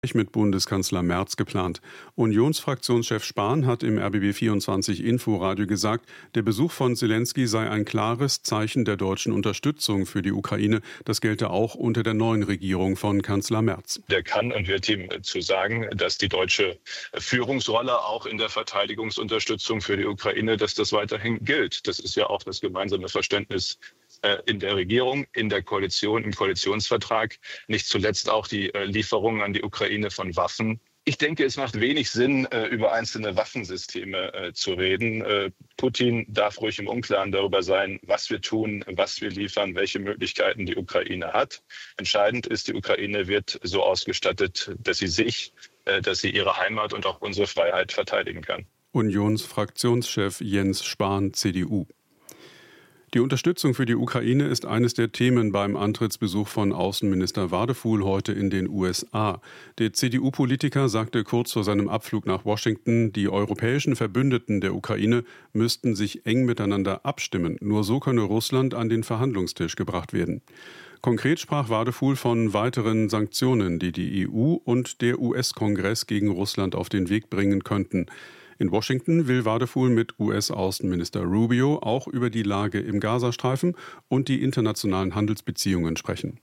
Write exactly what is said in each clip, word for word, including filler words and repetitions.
mit Bundeskanzler Merz geplant. Unionsfraktionschef Spahn hat im R B B vierundzwanzig Inforadio gesagt, der Besuch von Selenskyj sei ein klares Zeichen der deutschen Unterstützung für die Ukraine. Das gelte auch unter der neuen Regierung von Kanzler Merz. Der kann und wird ihm zu sagen, dass die deutsche Führungsrolle auch in der Verteidigungsunterstützung für die Ukraine, dass das weiterhin gilt. Das ist ja auch das gemeinsame Verständnis in der Regierung, in der Koalition, im Koalitionsvertrag, nicht zuletzt auch die Lieferungen an die Ukraine von Waffen. Ich denke, es macht wenig Sinn, über einzelne Waffensysteme zu reden. Putin darf ruhig im Unklaren darüber sein, was wir tun, was wir liefern, welche Möglichkeiten die Ukraine hat. Entscheidend ist, die Ukraine wird so ausgestattet, dass sie sich, dass sie ihre Heimat und auch unsere Freiheit verteidigen kann. Unionsfraktionschef Jens Spahn, C D U. Die Unterstützung für die Ukraine ist eines der Themen beim Antrittsbesuch von Außenminister Wadefuhl heute in den U S A. Der C D U-Politiker sagte kurz vor seinem Abflug nach Washington, die europäischen Verbündeten der Ukraine müssten sich eng miteinander abstimmen. Nur so könne Russland an den Verhandlungstisch gebracht werden. Konkret sprach Wadefuhl von weiteren Sanktionen, die die E U und der U S-Kongress gegen Russland auf den Weg bringen könnten. In Washington will Wadefuhl mit U S-Außenminister Rubio auch über die Lage im Gazastreifen und die internationalen Handelsbeziehungen sprechen.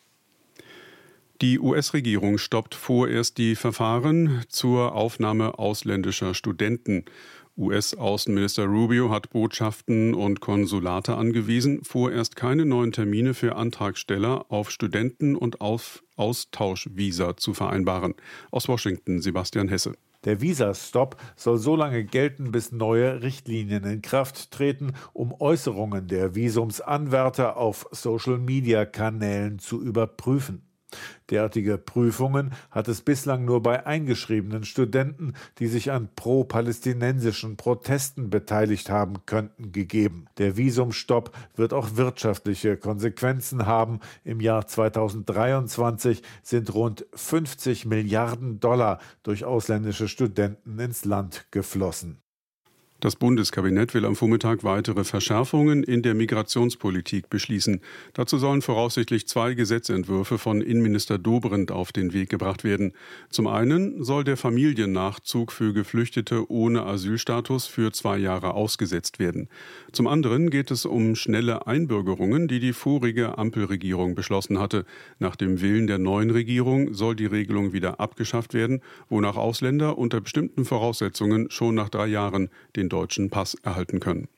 Die U S-Regierung stoppt vorerst die Verfahren zur Aufnahme ausländischer Studenten. U S-Außenminister Rubio hat Botschaften und Konsulate angewiesen, vorerst keine neuen Termine für Antragsteller auf Studenten- und auf Austauschvisa zu vereinbaren. Aus Washington Sebastian Hesse. Der Visastop soll so lange gelten, bis neue Richtlinien in Kraft treten, um Äußerungen der Visumsanwärter auf Social-Media-Kanälen zu überprüfen. Derartige Prüfungen hat es bislang nur bei eingeschriebenen Studenten, die sich an pro-palästinensischen Protesten beteiligt haben könnten, gegeben. Der Visumstopp wird auch wirtschaftliche Konsequenzen haben. Im Jahr zweitausenddreiundzwanzig sind rund fünfzig Milliarden Dollar durch ausländische Studenten ins Land geflossen. Das Bundeskabinett will am Vormittag weitere Verschärfungen in der Migrationspolitik beschließen. Dazu sollen voraussichtlich zwei Gesetzentwürfe von Innenminister Dobrindt auf den Weg gebracht werden. Zum einen soll der Familiennachzug für Geflüchtete ohne Asylstatus für zwei Jahre ausgesetzt werden. Zum anderen geht es um schnelle Einbürgerungen, die die vorige Ampelregierung beschlossen hatte. Nach dem Willen der neuen Regierung soll die Regelung wieder abgeschafft werden, wonach Ausländer unter bestimmten Voraussetzungen schon nach drei Jahren den deutschen Pass erhalten können.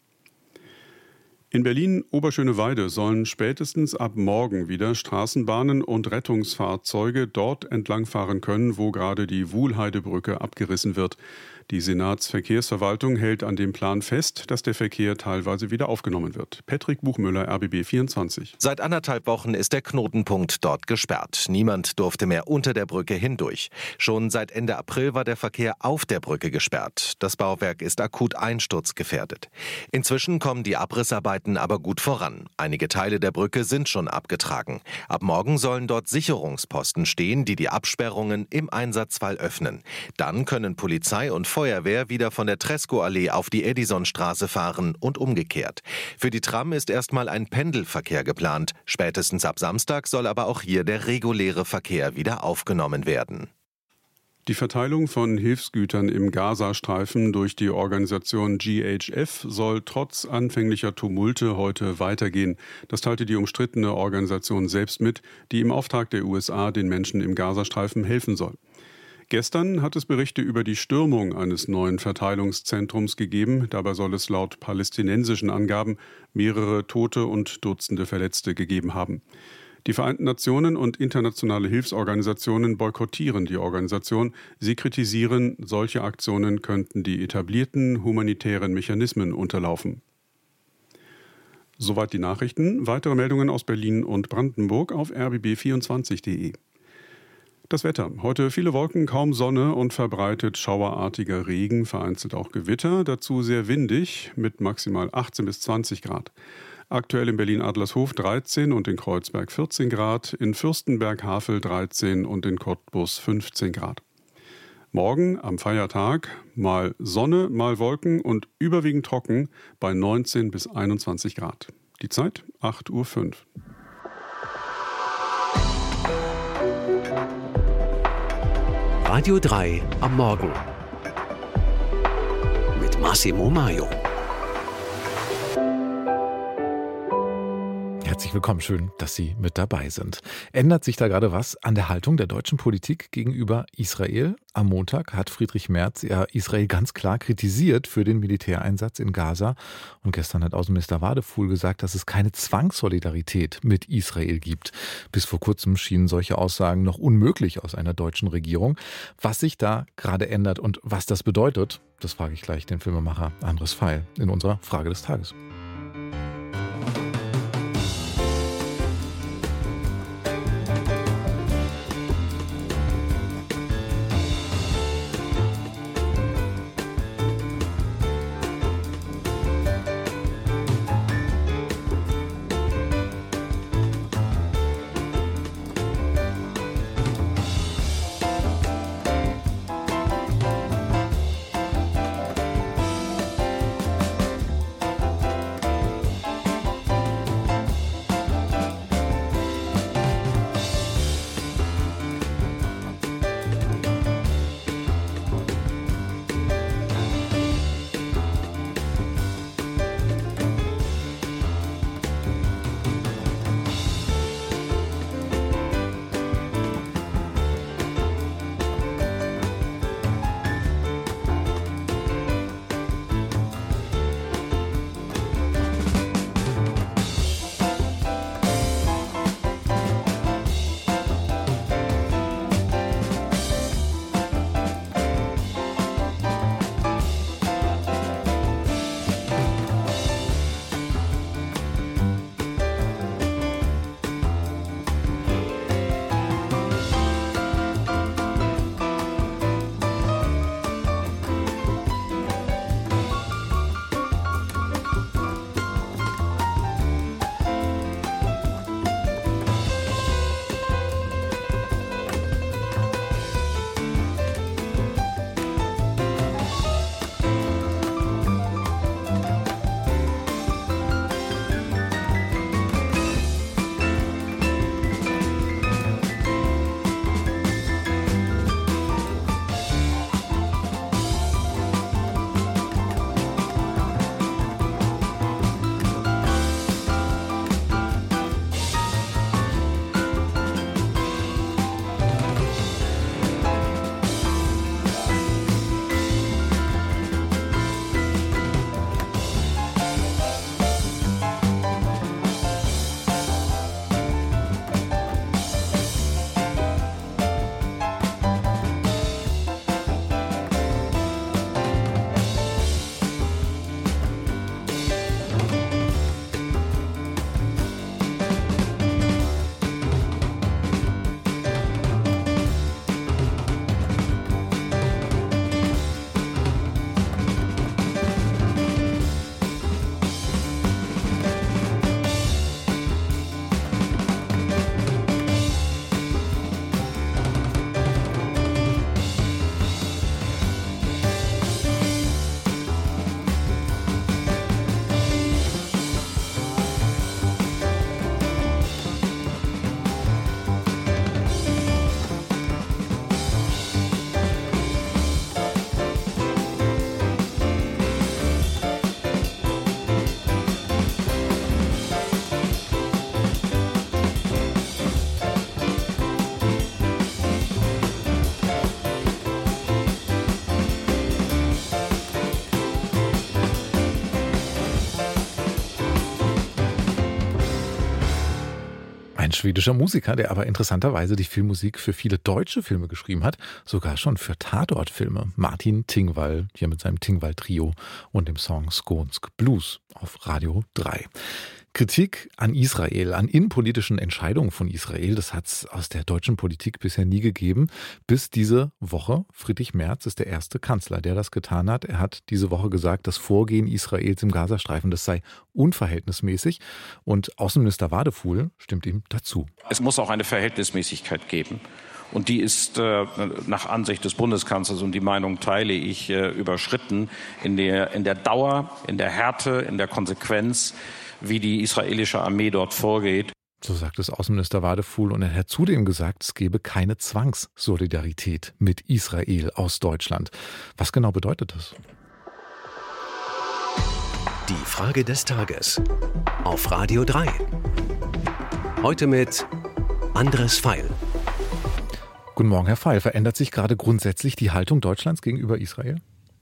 In Berlin-Oberschöneweide sollen spätestens ab morgen wieder Straßenbahnen und Rettungsfahrzeuge dort entlangfahren können, wo gerade die Wuhlheidebrücke abgerissen wird. Die Senatsverkehrsverwaltung hält an dem Plan fest, dass der Verkehr teilweise wieder aufgenommen wird. Patrick Buchmüller, R B B vierundzwanzig. Seit anderthalb Wochen ist der Knotenpunkt dort gesperrt. Niemand durfte mehr unter der Brücke hindurch. Schon seit Ende April war der Verkehr auf der Brücke gesperrt. Das Bauwerk ist akut einsturzgefährdet. Inzwischen kommen die Abrissarbeiten aber gut voran. Einige Teile der Brücke sind schon abgetragen. Ab morgen sollen dort Sicherungsposten stehen, die die Absperrungen im Einsatzfall öffnen. Dann können Polizei und Feuerwehr wieder von der Tresco-Allee auf die Edisonstraße fahren und umgekehrt. Für die Tram ist erstmal ein Pendelverkehr geplant. Spätestens ab Samstag soll aber auch hier der reguläre Verkehr wieder aufgenommen werden. Die Verteilung von Hilfsgütern im Gazastreifen durch die Organisation G H F soll trotz anfänglicher Tumulte heute weitergehen. Das teilte die umstrittene Organisation selbst mit, die im Auftrag der U S A den Menschen im Gazastreifen helfen soll. Gestern hat es Berichte über die Stürmung eines neuen Verteilungszentrums gegeben. Dabei soll es laut palästinensischen Angaben mehrere Tote und Dutzende Verletzte gegeben haben. Die Vereinten Nationen und internationale Hilfsorganisationen boykottieren die Organisation. Sie kritisieren, solche Aktionen könnten die etablierten humanitären Mechanismen unterlaufen. Soweit die Nachrichten. Weitere Meldungen aus Berlin und Brandenburg auf r b b vierundzwanzig punkt d e. Das Wetter. Heute viele Wolken, kaum Sonne und verbreitet schauerartiger Regen, vereinzelt auch Gewitter. Dazu sehr windig mit maximal achtzehn bis zwanzig Grad. Aktuell in Berlin-Adlershof dreizehn und in Kreuzberg vierzehn Grad, in Fürstenberg-Havel dreizehn und in Cottbus fünfzehn Grad. Morgen am Feiertag mal Sonne, mal Wolken und überwiegend trocken bei neunzehn bis einundzwanzig Grad. Die Zeit acht Uhr fünf. Radio drei am Morgen mit Massimo Maio. Herzlich willkommen, schön, dass Sie mit dabei sind. Ändert sich da gerade was an der Haltung der deutschen Politik gegenüber Israel? Am Montag hat Friedrich Merz ja Israel ganz klar kritisiert für den Militäreinsatz in Gaza. Und gestern hat Außenminister Wadefuhl gesagt, dass es keine Zwangssolidarität mit Israel gibt. Bis vor kurzem schienen solche Aussagen noch unmöglich aus einer deutschen Regierung. Was sich da gerade ändert und was das bedeutet, das frage ich gleich den Filmemacher Andres Feil in unserer Frage des Tages. Ein schwedischer Musiker, der aber interessanterweise die Filmmusik für viele deutsche Filme geschrieben hat, sogar schon für Tatortfilme. Martin Tingvall, hier mit seinem Tingvall-Trio und dem Song Skånsk Blues auf Radio drei. Kritik an Israel, an innenpolitischen Entscheidungen von Israel, das hat es aus der deutschen Politik bisher nie gegeben. Bis diese Woche, Friedrich Merz ist der erste Kanzler, der das getan hat. Er hat diese Woche gesagt, das Vorgehen Israels im Gazastreifen, das sei unverhältnismäßig. Und Außenminister Wadefuhl stimmt ihm dazu. Es muss auch eine Verhältnismäßigkeit geben. Und die ist äh, nach Ansicht des Bundeskanzlers, und die Meinung teile ich, äh, überschritten in der, in der Dauer, in der Härte, in der Konsequenz, wie die israelische Armee dort vorgeht. So sagt es Außenminister Wadefuhl, und er hat zudem gesagt, es gebe keine Zwangssolidarität mit Israel aus Deutschland. Was genau bedeutet das? Die Frage des Tages auf Radio drei. Heute mit Andres Feil. Guten Morgen, Herr Feil. Verändert sich gerade grundsätzlich die Haltung Deutschlands gegenüber Israel?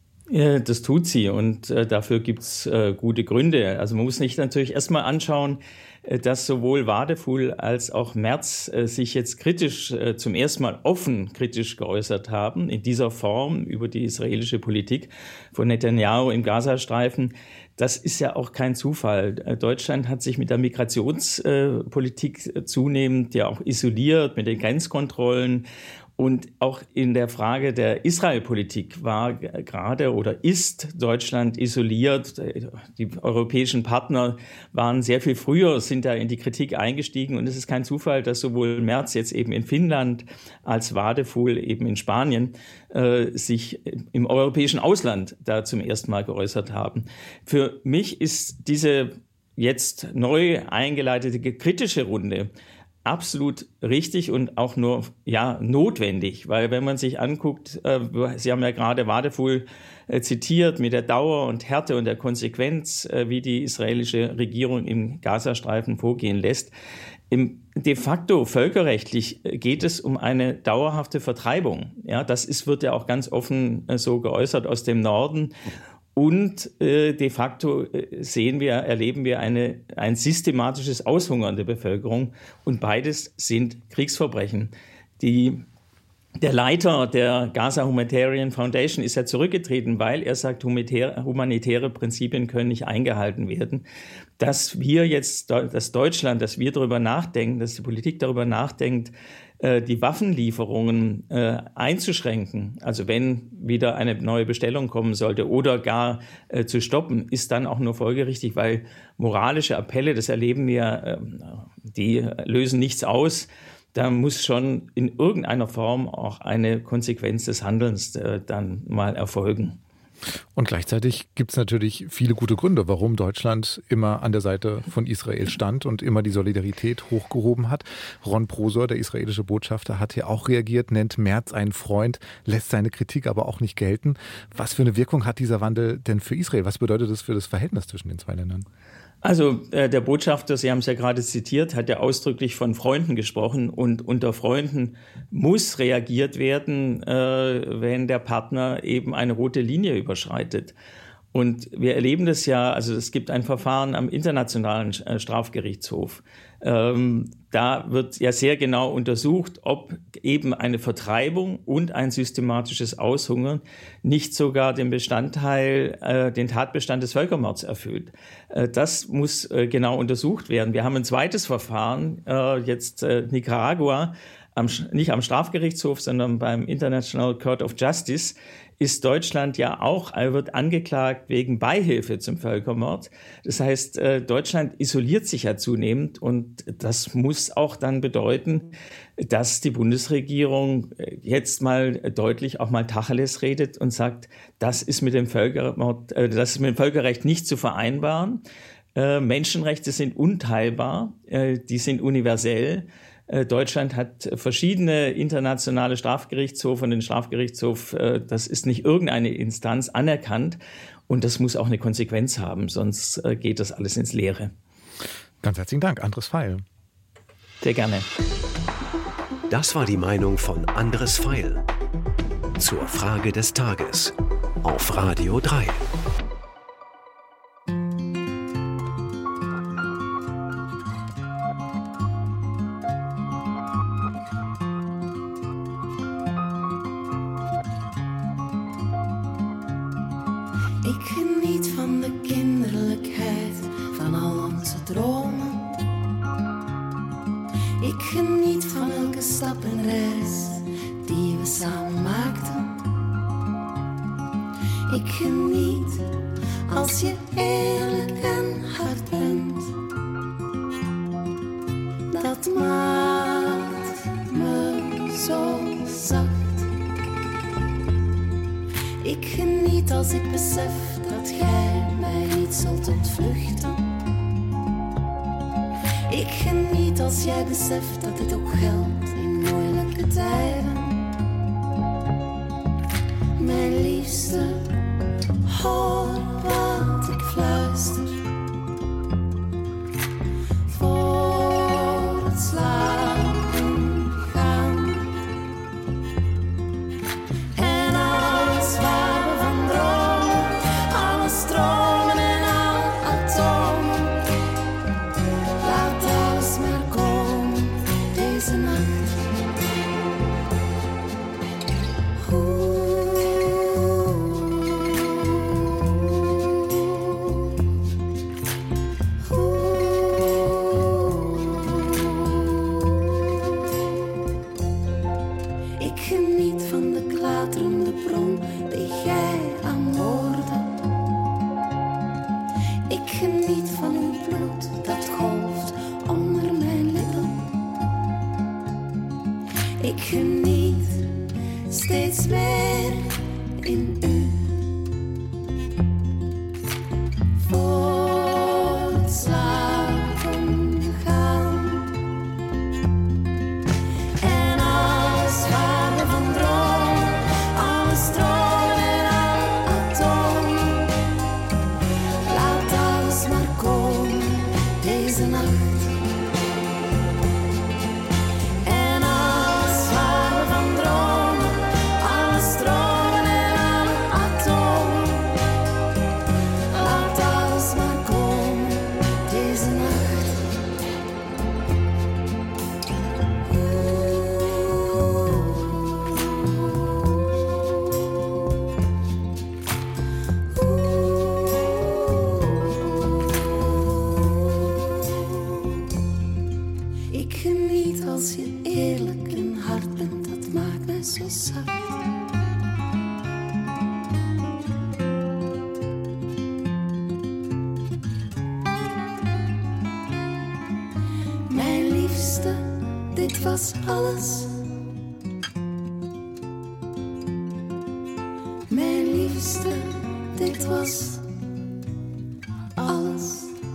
Ja, das tut sie, und äh, dafür gibt's äh, gute Gründe. Also man muss sich natürlich erstmal anschauen, äh, dass sowohl Wadefuhl als auch Merz äh, sich jetzt kritisch, äh, zum ersten Mal offen kritisch geäußert haben, in dieser Form über die israelische Politik von Netanyahu im Gazastreifen. Das ist ja auch kein Zufall. Deutschland hat sich mit der Migrationspolitik äh, zunehmend ja auch isoliert, mit den Grenzkontrollen. Und auch in der Frage der Israel-Politik war gerade oder ist Deutschland isoliert. Die europäischen Partner waren sehr viel früher, sind da in die Kritik eingestiegen. Und es ist kein Zufall, dass sowohl Merz jetzt eben in Finnland als Wadefuhl eben in Spanien äh, sich im europäischen Ausland da zum ersten Mal geäußert haben. Für mich ist diese jetzt neu eingeleitete kritische Runde absolut richtig und auch nur ja notwendig, weil wenn man sich anguckt, äh, Sie haben ja gerade Wadefuhl äh, zitiert, mit der Dauer und Härte und der Konsequenz, äh, wie die israelische Regierung im Gazastreifen vorgehen lässt. Im, de facto völkerrechtlich geht es um eine dauerhafte Vertreibung. Ja, das ist, wird ja auch ganz offen äh, so geäußert aus dem Norden. Und äh, de facto sehen wir, erleben wir eine, ein systematisches Aushungern der Bevölkerung. Und beides sind Kriegsverbrechen. Die, der Leiter der Gaza Humanitarian Foundation ist ja zurückgetreten, weil er sagt, humanitäre, humanitäre Prinzipien können nicht eingehalten werden. Dass wir jetzt, dass Deutschland, dass wir darüber nachdenken, dass die Politik darüber nachdenkt, die Waffenlieferungen äh, einzuschränken, also wenn wieder eine neue Bestellung kommen sollte oder gar äh, zu stoppen, ist dann auch nur folgerichtig, weil moralische Appelle, das erleben wir, äh, die lösen nichts aus. Da muss schon in irgendeiner Form auch eine Konsequenz des Handelns äh, dann mal erfolgen. Und gleichzeitig gibt es natürlich viele gute Gründe, warum Deutschland immer an der Seite von Israel stand und immer die Solidarität hochgehoben hat. Ron Prosor, der israelische Botschafter, hat hier auch reagiert, nennt Merz einen Freund, lässt seine Kritik aber auch nicht gelten. Was für eine Wirkung hat dieser Wandel denn für Israel? Was bedeutet das für das Verhältnis zwischen den zwei Ländern? Also äh, der Botschafter, Sie haben es ja gerade zitiert, hat ja ausdrücklich von Freunden gesprochen, und unter Freunden muss reagiert werden, äh, wenn der Partner eben eine rote Linie überschreitet. Und wir erleben das ja, also es gibt ein Verfahren am Internationalen Strafgerichtshof. Ähm, da wird ja sehr genau untersucht, ob eben eine Vertreibung und ein systematisches Aushungern nicht sogar den Bestandteil, äh, den Tatbestand des Völkermords erfüllt. Äh, das muss äh, genau untersucht werden. Wir haben ein zweites Verfahren, äh, jetzt äh, Nicaragua, am, nicht am Strafgerichtshof, sondern beim International Court of Justice, ist Deutschland ja auch, wird angeklagt wegen Beihilfe zum Völkermord. Das heißt, Deutschland isoliert sich ja zunehmend, und das muss auch dann bedeuten, dass die Bundesregierung jetzt mal deutlich auch mal Tacheles redet und sagt, das ist mit dem Völkermord, das ist mit dem Völkerrecht nicht zu vereinbaren. Menschenrechte sind unteilbar, die sind universell. Deutschland hat verschiedene internationale Strafgerichtshöfe, und den Strafgerichtshof, das ist nicht irgendeine Instanz, anerkannt. Und das muss auch eine Konsequenz haben, sonst geht das alles ins Leere. Ganz herzlichen Dank, Andres Feil. Sehr gerne. Das war die Meinung von Andres Feil zur Frage des Tages auf Radio drei. Ik geniet van de kinderlijkheid van al onze dromen. Ik geniet van elke stap en reis die we samen maakten. Ik geniet als je eerlijk en hard bent. Dat maakt me zo zacht. Ik geniet als ik besef dat jij mij niet zult ontvluchten. Ik Ik geniet als jij beseft dat dit ook geldt in moeilijke tijden. Mijn liefste, hoor wat ik fluister. Voor het slapen gaan. En alles waar we van dromen, alle stromen en alle atomen. Laat alles maar komen deze nacht. Oeh. Ik geniet steeds meer in u. Voor het slapen gaan. En alles waar we van dromen, alle stromen en alle atomen. Laat alles maar komen deze nacht. Als je eerlijk en hard bent, dat maakt mij zo zacht. Mijn liefste, dit was alles. Mijn liefste, dit was alles.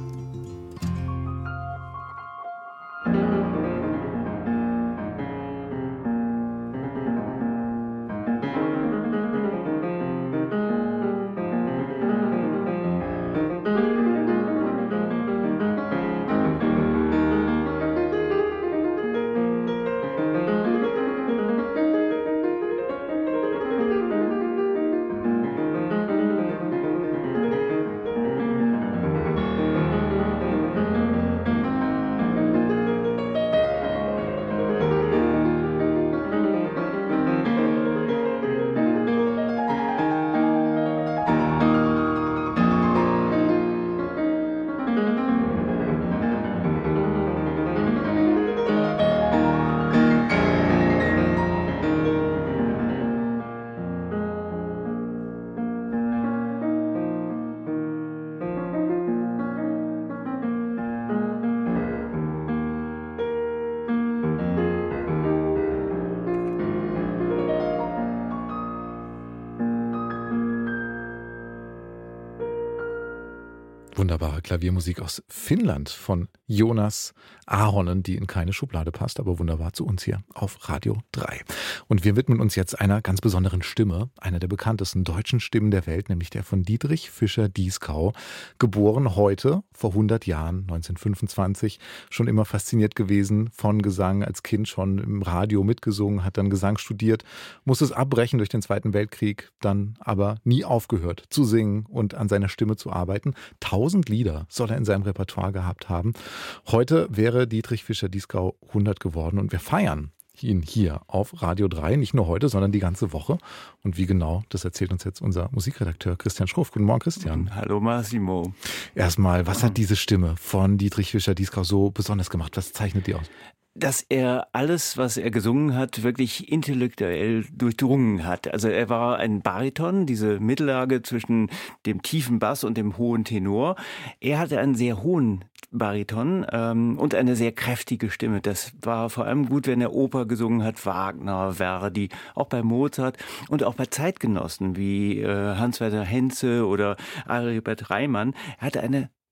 Wunderbare Klaviermusik aus Finnland von Jonas Ahonen, die in keine Schublade passt, aber wunderbar zu uns hier auf Radio drei. Und wir widmen uns jetzt einer ganz besonderen Stimme, einer der bekanntesten deutschen Stimmen der Welt, nämlich der von Dietrich Fischer-Dieskau. Geboren heute, vor hundert Jahren, neunzehnhundertfünfundzwanzig, schon immer fasziniert gewesen von Gesang, als Kind schon im Radio mitgesungen, hat dann Gesang studiert, musste es abbrechen durch den Zweiten Weltkrieg, dann aber nie aufgehört zu singen und an seiner Stimme zu arbeiten. Tausend Lieder soll er in seinem Repertoire gehabt haben. Heute wäre Dietrich Fischer-Dieskau hundert geworden und wir feiern ihn hier auf Radio drei, nicht nur heute, sondern die ganze Woche. Und wie genau, das erzählt uns jetzt unser Musikredakteur Christian Schruff. Guten Morgen, Christian. Hallo Massimo. Erstmal, was hat diese Stimme von Dietrich Fischer-Dieskau so besonders gemacht? Was zeichnet die aus? Dass er alles, was er gesungen hat, wirklich intellektuell durchdrungen hat. Also er war ein Bariton, diese Mittellage zwischen dem tiefen Bass und dem hohen Tenor. Er hatte einen sehr hohen Bariton ähm, und eine sehr kräftige Stimme. Das war vor allem gut, wenn er Oper gesungen hat, Wagner, Verdi, auch bei Mozart und auch bei Zeitgenossen wie äh, Hans-Werner Henze oder Aribert Reimann. Er hatte eine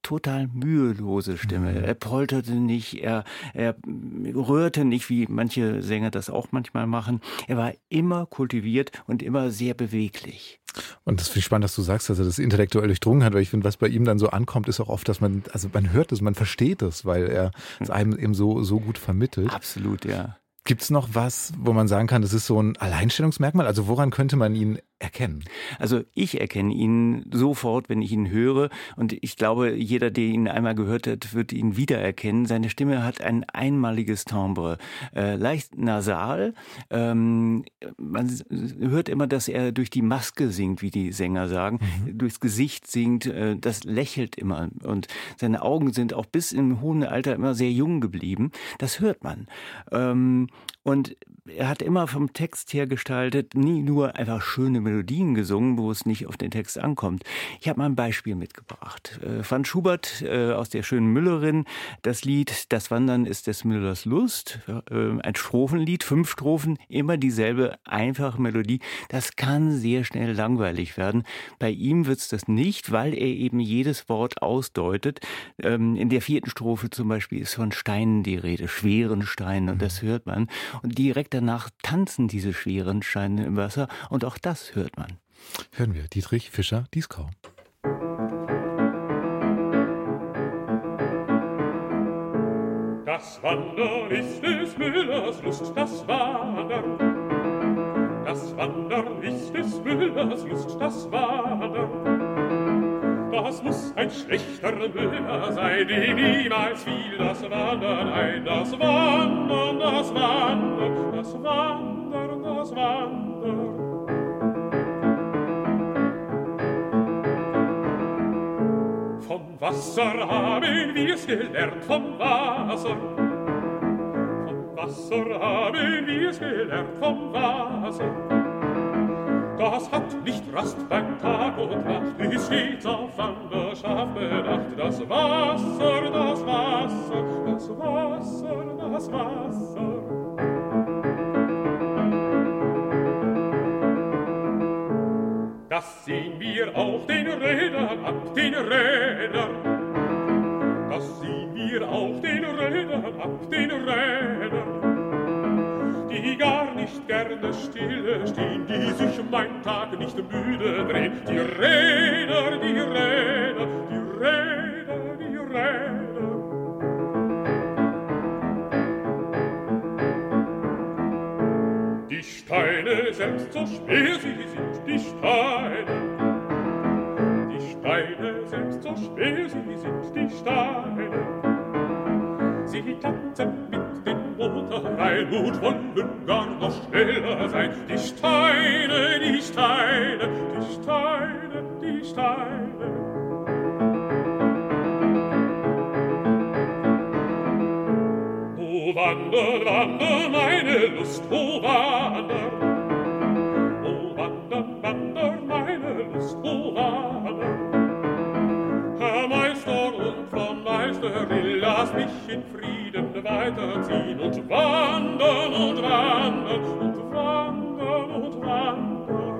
total mühelose Stimme. Mhm. Er polterte nicht, er, er rührte nicht, wie manche Sänger das auch manchmal machen. Er war immer kultiviert und immer sehr beweglich. Und das finde ich spannend, dass du sagst, dass er das intellektuell durchdrungen hat, weil ich finde, was bei ihm dann so ankommt, ist auch oft, dass man, also man hört es, man versteht es, weil er es einem eben so, so gut vermittelt. Absolut, ja. Gibt's noch was, wo man sagen kann, das ist so ein Alleinstellungsmerkmal? Also woran könnte man ihn erkennen? Also ich erkenne ihn sofort, wenn ich ihn höre. Und ich glaube, jeder, der ihn einmal gehört hat, wird ihn wiedererkennen. Seine Stimme hat ein einmaliges Timbre. Äh, leicht nasal. Ähm, man hört immer, dass er durch die Maske singt, wie die Sänger sagen. Mhm. Durchs Gesicht singt. Äh, das lächelt immer. Und seine Augen sind auch bis im hohen Alter immer sehr jung geblieben. Das hört man. Ähm, Und er hat immer vom Text her gestaltet, nie nur einfach schöne Melodien gesungen, wo es nicht auf den Text ankommt. Ich habe mal ein Beispiel mitgebracht. Äh, Franz Schubert äh, aus der schönen Müllerin, das Lied Das Wandern ist des Müllers Lust, äh, ein Strophenlied, fünf Strophen, immer dieselbe einfache Melodie. Das kann sehr schnell langweilig werden. Bei ihm wird's das nicht, weil er eben jedes Wort ausdeutet. Ähm, in der vierten Strophe zum Beispiel ist von Steinen die Rede, schweren Steinen, und das hört man. Und direkt danach tanzen diese schweren Steine im Wasser, und auch das hört man. Hören wir Dietrich Fischer-Dieskau. Das Wandern ist des Müllers Lust, das Wandern. Das Wandern ist des Müllers Lust, das Wandern. Das muss ein schlechter Müller sein, dem niemals fiel das Wandern ein. Das Wandern, das Wandern, das Wandern, das Wandern. Vom Wasser haben wir's gelernt, vom Wasser. Vom Wasser haben wir's gelernt, vom Wasser. Das hat nicht Rast beim Tag und Nacht, ist stets auf Wanderschaft bedacht. Das Wasser, das Wasser, das Wasser, das Wasser. Das sehen wir auf den Rädern ab, den Rädern. Das sehen wir auf den Rädern ab, den Rädern. Die gar nicht gerne stille stehen, die sich mein Tag nicht müde drehen. Die Räder, die Räder, die Räder, die Räder. Die Steine selbst so schwer sie sind, die Steine. Die Steine selbst so schwer sie sind, die Steine. Sie tanzen mit den Motor rein und wollen gar noch schneller sein. Die Steine, die Steine, die Steine, die Steine. O wander, wander, meine Lust, o wander. O wander, wander, meine Lust, o wander. Herr Meister und Frau Meisterin, lass mich in Frieden weiterziehen und wandern und wandern und wandern und wandern.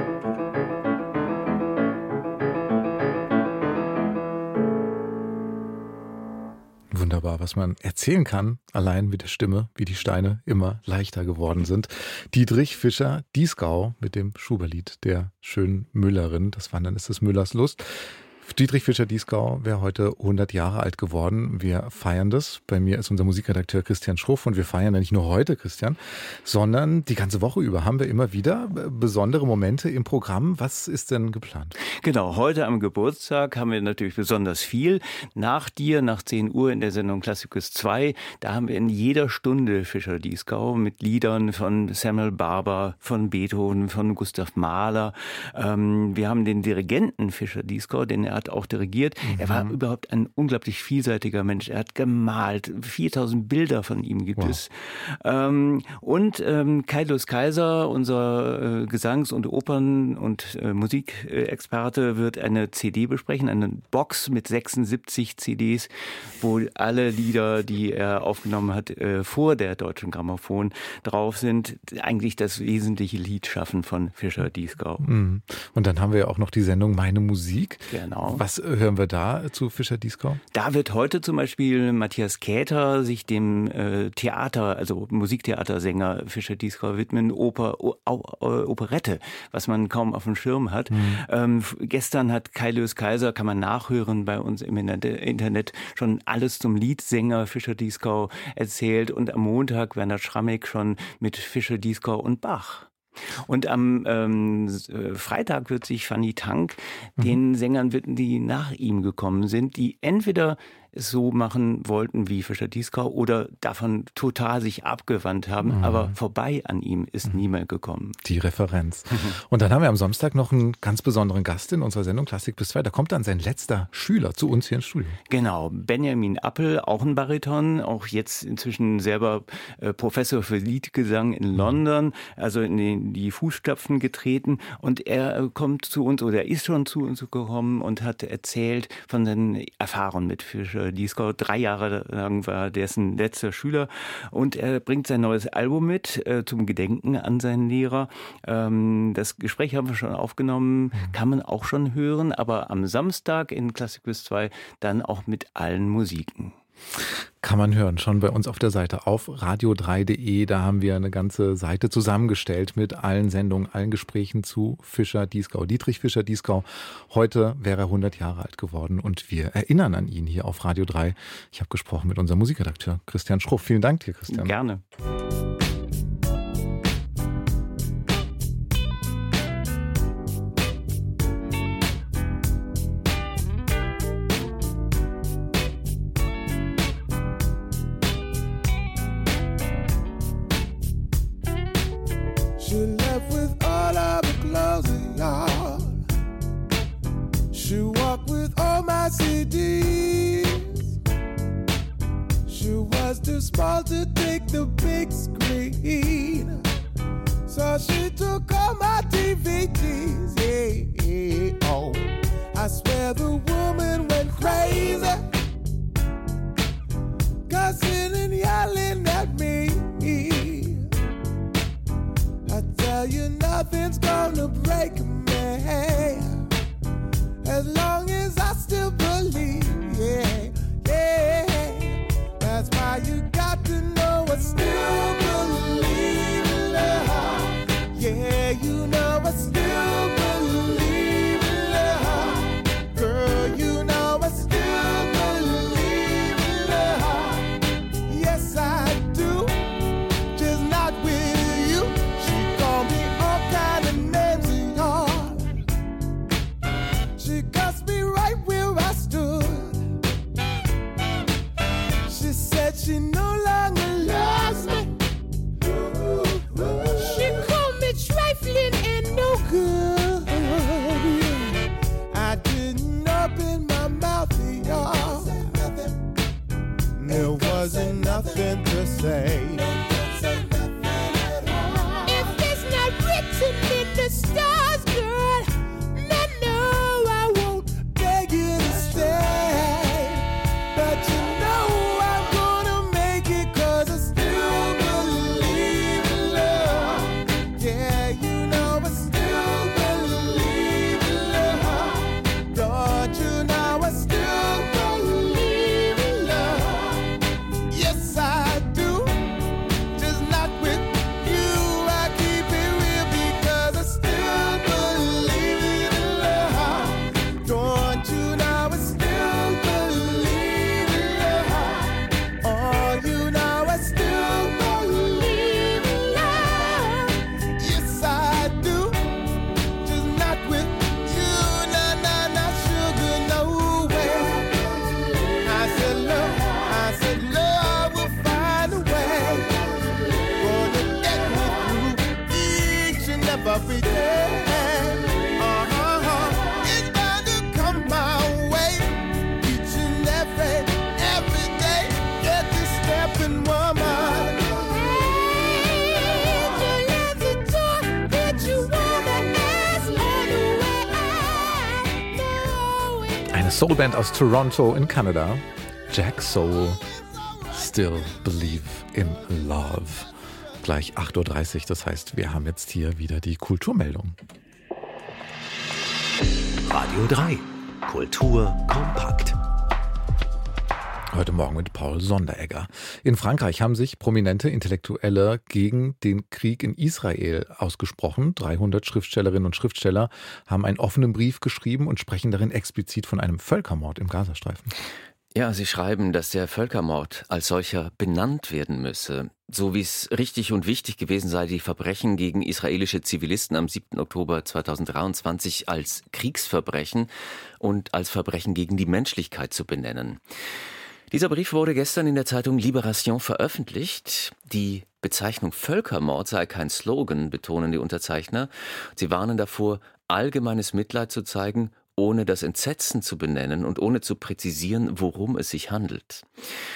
Wunderbar, was man erzählen kann, allein mit der Stimme, wie die Steine immer leichter geworden sind. Dietrich Fischer-Dieskau mit dem Schuberlied der schönen Müllerin. Das Wandern ist des Müllers Lust. Dietrich Fischer-Dieskau wäre heute hundert Jahre alt geworden. Wir feiern das. Bei mir ist unser Musikredakteur Christian Schruff, und wir feiern ja nicht nur heute, Christian, sondern die ganze Woche über haben wir immer wieder besondere Momente im Programm. Was ist denn geplant? Genau, heute am Geburtstag haben wir natürlich besonders viel. Nach dir, nach zehn Uhr in der Sendung Klassikus zwei, da haben wir in jeder Stunde Fischer-Dieskau mit Liedern von Samuel Barber, von Beethoven, von Gustav Mahler. Ähm, wir haben den Dirigenten Fischer-Dieskau, den er hat auch dirigiert. Mhm. Er war überhaupt ein unglaublich vielseitiger Mensch. Er hat gemalt. viertausend Bilder von ihm gibt wow. es. Ähm, und ähm, Kaius Kaiser, unser äh, Gesangs- und Opern- und äh, Musikexperte, wird eine C D besprechen, eine Box mit sechsundsiebzig C Ds, wo alle Lieder, die er aufgenommen hat, äh, vor der Deutschen Grammophon drauf sind. Eigentlich das wesentliche Liedschaffen von Fischer-Dieskau. Mhm. Und dann haben wir ja auch noch die Sendung Meine Musik. Genau. Genau. Was hören wir da zu Fischer-Dieskau? Da wird heute zum Beispiel Matthias Käther sich dem äh, Theater, also Musiktheatersänger Fischer-Dieskau widmen, Oper, o, o, Operette, was man kaum auf dem Schirm hat. Mhm. Ähm, gestern hat Kai Lös Kaiser, kann man nachhören bei uns im Internet, schon alles zum Liedsänger Fischer-Dieskau erzählt und am Montag Werner Schrammeck schon mit Fischer-Dieskau und Bach. Und am ähm, Freitag wird sich Fanny Tank mhm. den Sängern widmen, die nach ihm gekommen sind, die entweder es so machen wollten wie Fischer-Dieskau oder davon total sich abgewandt haben, mhm. aber vorbei an ihm ist mhm. niemand gekommen. Die Referenz. Mhm. Und dann haben wir am Samstag noch einen ganz besonderen Gast in unserer Sendung Klassik bis zwei. Da kommt dann sein letzter Schüler zu uns hier ins Studio. Genau, Benjamin Appel, auch ein Bariton, auch jetzt inzwischen selber äh, Professor für Liedgesang in London, also in die, die Fußstapfen getreten, und er äh, kommt zu uns oder ist schon zu uns gekommen und hat erzählt von seinen Erfahrungen mit Fischer Dieskau. Drei Jahre lang war dessen letzter Schüler, und er bringt sein neues Album mit äh, zum Gedenken an seinen Lehrer. Ähm, das Gespräch haben wir schon aufgenommen, kann man auch schon hören, aber am Samstag in Klassik bis zwei dann auch mit allen Musiken. Kann man hören, schon bei uns auf der Seite auf radio drei punkt de. Da haben wir eine ganze Seite zusammengestellt mit allen Sendungen, allen Gesprächen zu Fischer-Dieskau. Dietrich Fischer-Dieskau, heute wäre er hundert Jahre alt geworden und wir erinnern an ihn hier auf Radio drei. Ich habe gesprochen mit unserem Musikredakteur Christian Schruff. Vielen Dank dir, Christian. Gerne. C Ds. She was too small to take the big screen, so she took all my D V Ds. Yeah, yeah, oh, I swear the woman went crazy, cussing and yelling at me. I tell you, nothing's gonna break me as long as I still believe, yeah, yeah. That's why you got to know I still believe in love. Yeah, you know I still believe in love. Girl, you know I still believe in love. Yes, I do, just not with you. She called me all kind of names and all. She cussed me right where I stood. She said she no longer loves me. She called me trifling and no good. I didn't open my mouth to y'all. There wasn't nothing to say. If it's not written in the stars, girl, but you know I'm gonna make it, 'cause I still believe in love. Yeah, you know I still believe in love. Don't you know I still believe in love. Yes, I do, just not with you. I keep it real because I still believe in love. Don't you know I still every day, uh-huh, it's bound to come my way. Each and every, every day, get this stepping woman. Hey, you the door that you wanna ask all the way I know. Eine Soulband aus Toronto in Kanada. Jack Soul, Still Believe in Love. Gleich acht Uhr dreißig, das heißt, wir haben jetzt hier wieder die Kulturmeldung. Radio drei. Kultur kompakt. Heute Morgen mit Paul Sonderegger. In Frankreich haben sich prominente Intellektuelle gegen den Krieg in Israel ausgesprochen. dreihundert Schriftstellerinnen und Schriftsteller haben einen offenen Brief geschrieben und sprechen darin explizit von einem Völkermord im Gazastreifen. Ja, sie schreiben, dass der Völkermord als solcher benannt werden müsse. So wie es richtig und wichtig gewesen sei, die Verbrechen gegen israelische Zivilisten am siebten Oktober zweitausenddreiundzwanzig als Kriegsverbrechen und als Verbrechen gegen die Menschlichkeit zu benennen. Dieser Brief wurde gestern in der Zeitung Libération veröffentlicht. Die Bezeichnung Völkermord sei kein Slogan, betonen die Unterzeichner. Sie warnen davor, allgemeines Mitleid zu zeigen, ohne das Entsetzen zu benennen und ohne zu präzisieren, worum es sich handelt.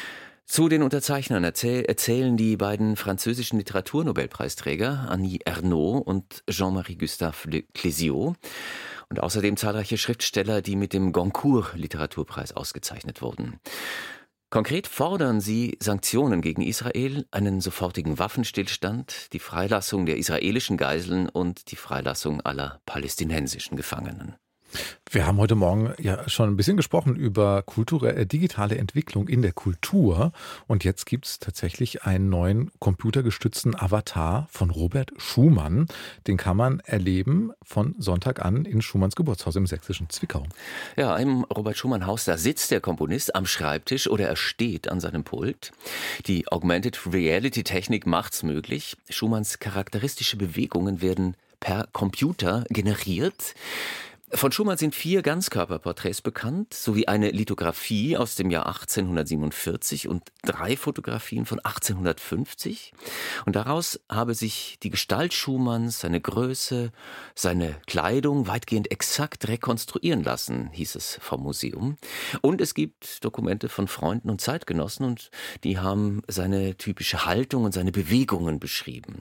Zu den Unterzeichnern erzähl- erzählen die beiden französischen Literaturnobelpreisträger Annie Ernaux und Jean-Marie Gustave de Clésio und außerdem zahlreiche Schriftsteller, die mit dem Goncourt-Literaturpreis ausgezeichnet wurden. Konkret fordern sie Sanktionen gegen Israel, einen sofortigen Waffenstillstand, die Freilassung der israelischen Geiseln und die Freilassung aller palästinensischen Gefangenen. Wir haben heute Morgen ja schon ein bisschen gesprochen über kulturelle, digitale Entwicklung in der Kultur. Und jetzt gibt es tatsächlich einen neuen computergestützten Avatar von Robert Schumann. Den kann man erleben von Sonntag an in Schumanns Geburtshaus im sächsischen Zwickau. Ja, im Robert-Schumann-Haus, da sitzt der Komponist am Schreibtisch oder er steht an seinem Pult. Die Augmented Reality-Technik macht's möglich. Schumanns charakteristische Bewegungen werden per Computer generiert. Von Schumann sind vier Ganzkörperporträts bekannt, sowie eine Lithografie aus dem Jahr achtzehnhundertsiebenundvierzig und drei Fotografien von achtzehnhundertfünfzig. Und daraus habe sich die Gestalt Schumanns, seine Größe, seine Kleidung weitgehend exakt rekonstruieren lassen, hieß es vom Museum. Und es gibt Dokumente von Freunden und Zeitgenossen und die haben seine typische Haltung und seine Bewegungen beschrieben.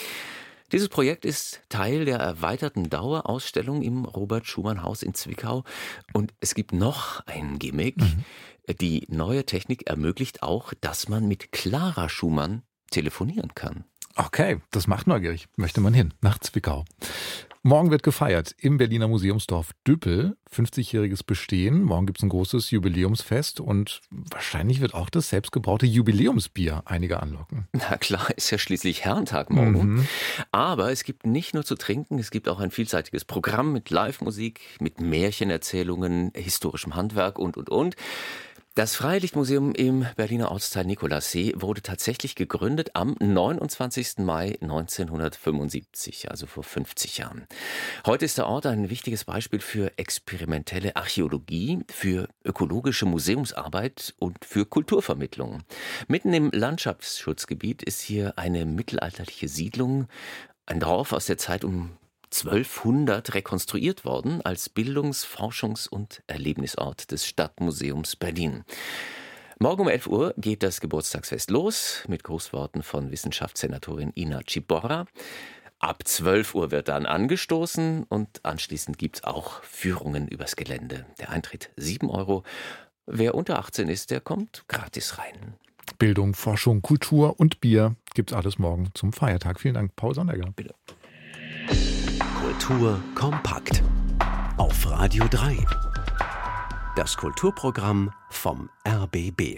Dieses Projekt ist Teil der erweiterten Dauerausstellung im Robert-Schumann-Haus in Zwickau. Und es gibt noch ein Gimmick. Mhm. Die neue Technik ermöglicht auch, dass man mit Clara Schumann telefonieren kann. Okay, das macht neugierig. Möchte man hin, nach Zwickau. Morgen wird gefeiert im Berliner Museumsdorf Düppel, fünfzigjähriges Bestehen. Morgen gibt es ein großes Jubiläumsfest und wahrscheinlich wird auch das selbstgebraute Jubiläumsbier einige anlocken. Na klar, ist ja schließlich Herrentag morgen. Mhm. Aber es gibt nicht nur zu trinken, es gibt auch ein vielseitiges Programm mit Live-Musik, mit Märchenerzählungen, historischem Handwerk und, und, und. Das Freilichtmuseum im Berliner Ortsteil Nikolassee wurde tatsächlich gegründet am neunundzwanzigsten Mai neunzehnhundertfünfundsiebzig, also vor fünfzig Jahren. Heute ist der Ort ein wichtiges Beispiel für experimentelle Archäologie, für ökologische Museumsarbeit und für Kulturvermittlung. Mitten im Landschaftsschutzgebiet ist hier eine mittelalterliche Siedlung, ein Dorf aus der Zeit um zwölfhundert rekonstruiert worden als Bildungs-, Forschungs- und Erlebnisort des Stadtmuseums Berlin. Morgen um elf Uhr geht das Geburtstagsfest los mit Grußworten von Wissenschaftssenatorin Ina Ciborra. Ab zwölf Uhr wird dann angestoßen und anschließend gibt es auch Führungen übers Gelände. Der Eintritt sieben Euro. Wer unter achtzehn ist, der kommt gratis rein. Bildung, Forschung, Kultur und Bier gibt's alles morgen zum Feiertag. Vielen Dank, Paul Sonderegger. Bitte. Kultur kompakt. Auf Radio drei. Das Kulturprogramm vom R B B.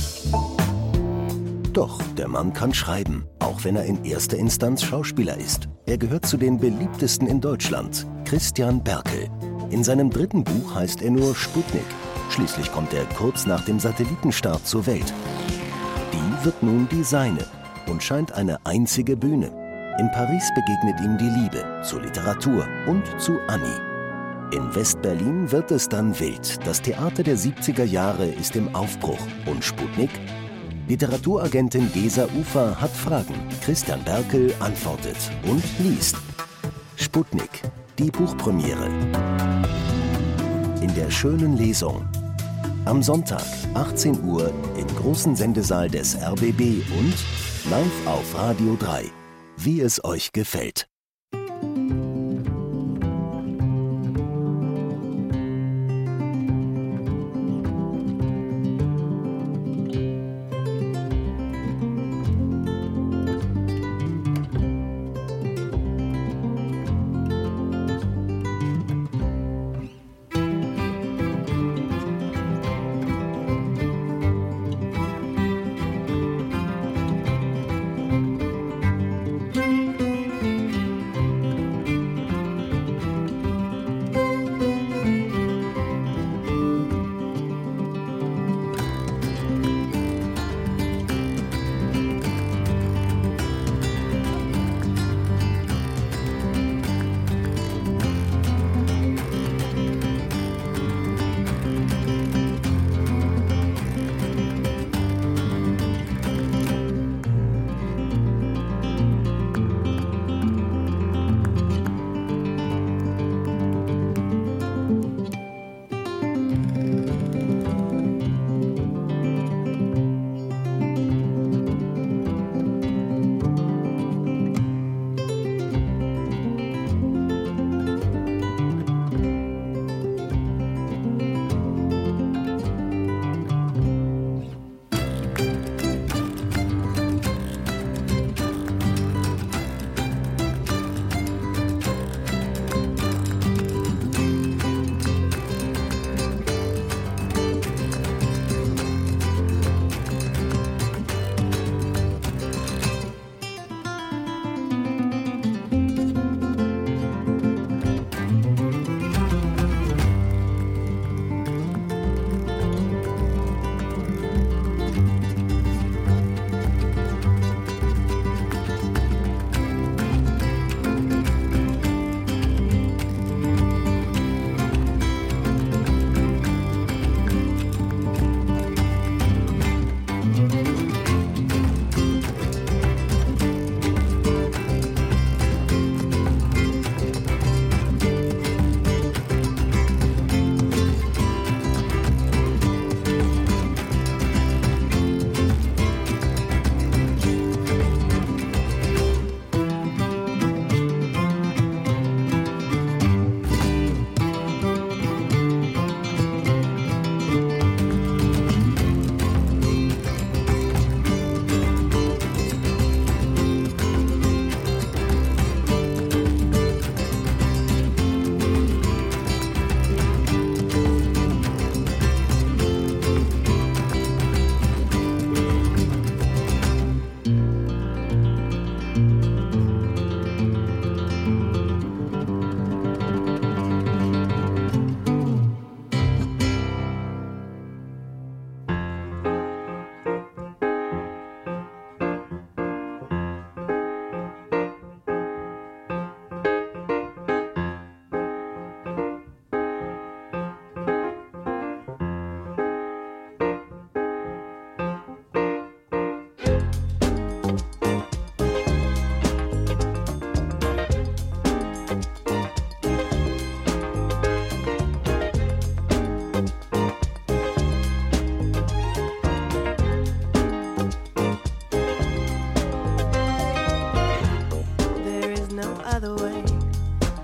Doch, der Mann kann schreiben, auch wenn er in erster Instanz Schauspieler ist. Er gehört zu den beliebtesten in Deutschland, Christian Berkel. In seinem dritten Buch heißt er nur Sputnik. Schließlich kommt er kurz nach dem Satellitenstart zur Welt. Die wird nun die seine und scheint eine einzige Bühne. In Paris begegnet ihm die Liebe zur Literatur und zu Annie. In West-Berlin wird es dann wild. Das Theater der siebziger Jahre ist im Aufbruch. Und Sputnik? Literaturagentin Gesa Ufer hat Fragen. Christian Berkel antwortet und liest. Sputnik, die Buchpremiere. In der schönen Lesung. Am Sonntag, achtzehn Uhr, im großen Sendesaal des R B B und live auf Radio drei. Wie es euch gefällt.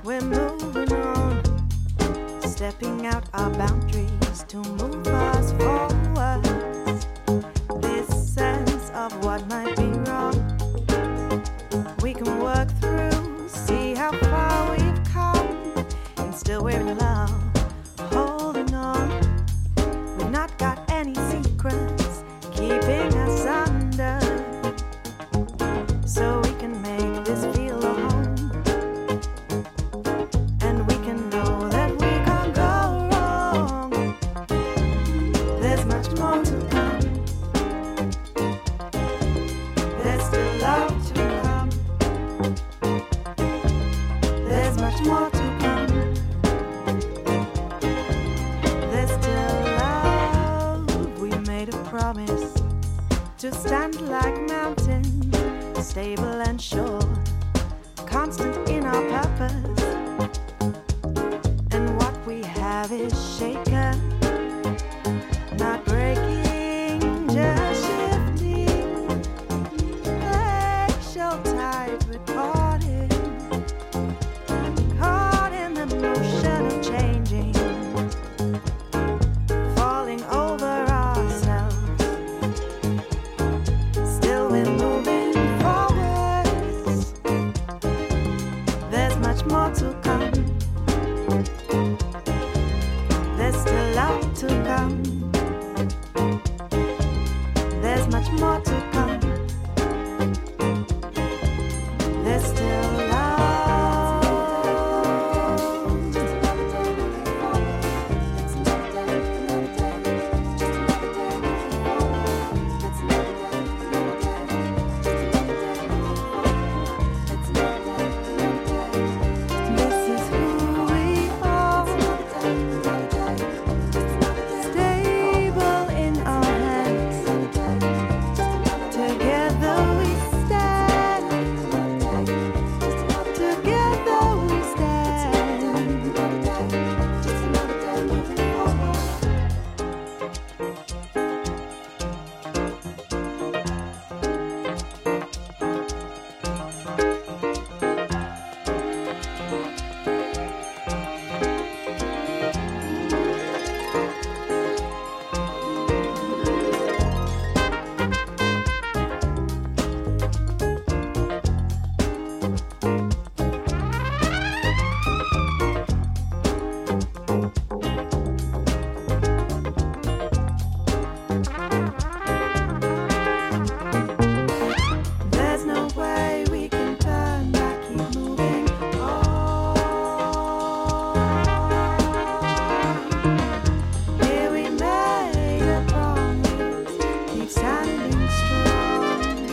we're moving on, stepping out our boundaries to move us forward. This sense of what might be wrong, we can work through, see how far we've come, and still we're in love, holding on. We've not got any secrets keeping us under, so we can make this feel a home, and we can know that we can't go wrong. There's much more to come, there's still love to come, there's much more to come, there's still love. We made a promise to stand like mountains, stable and sure, constant in our purpose, and what we have is shaken, not breaking, just shifting, glacial tide recording, caught in the motion of changing, falling over ourselves. Still we're moving forwards, there's much more to come, there's still love to come, there's much more to come, there's still love. This is who we are, stable in our hands, together we stand, together we stand. There's no way we can turn back, keep moving on. Here we made a promise, keep standing strong.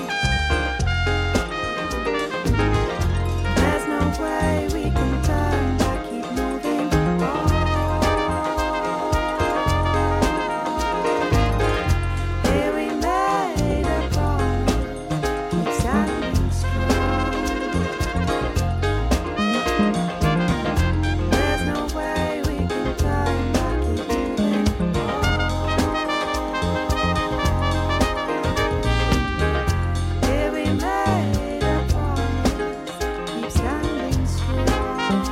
There's no way we can turn back, keep moving on. Here we made a promise, keep standing strong. There's no way we can turn back, keep moving on. Here we made a promise, keep standing strong.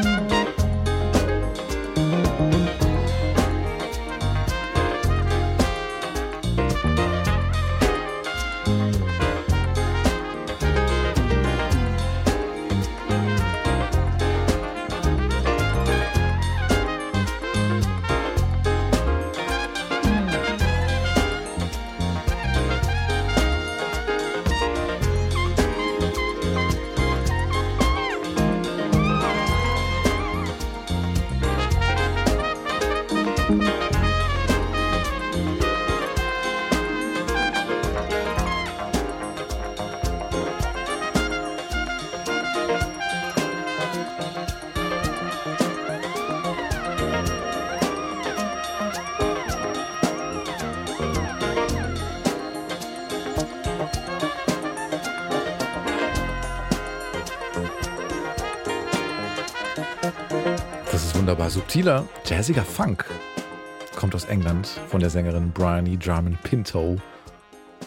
Das ist wunderbar. Subtiler, jazziger Funk kommt aus England von der Sängerin Bryony Jarman Pinto.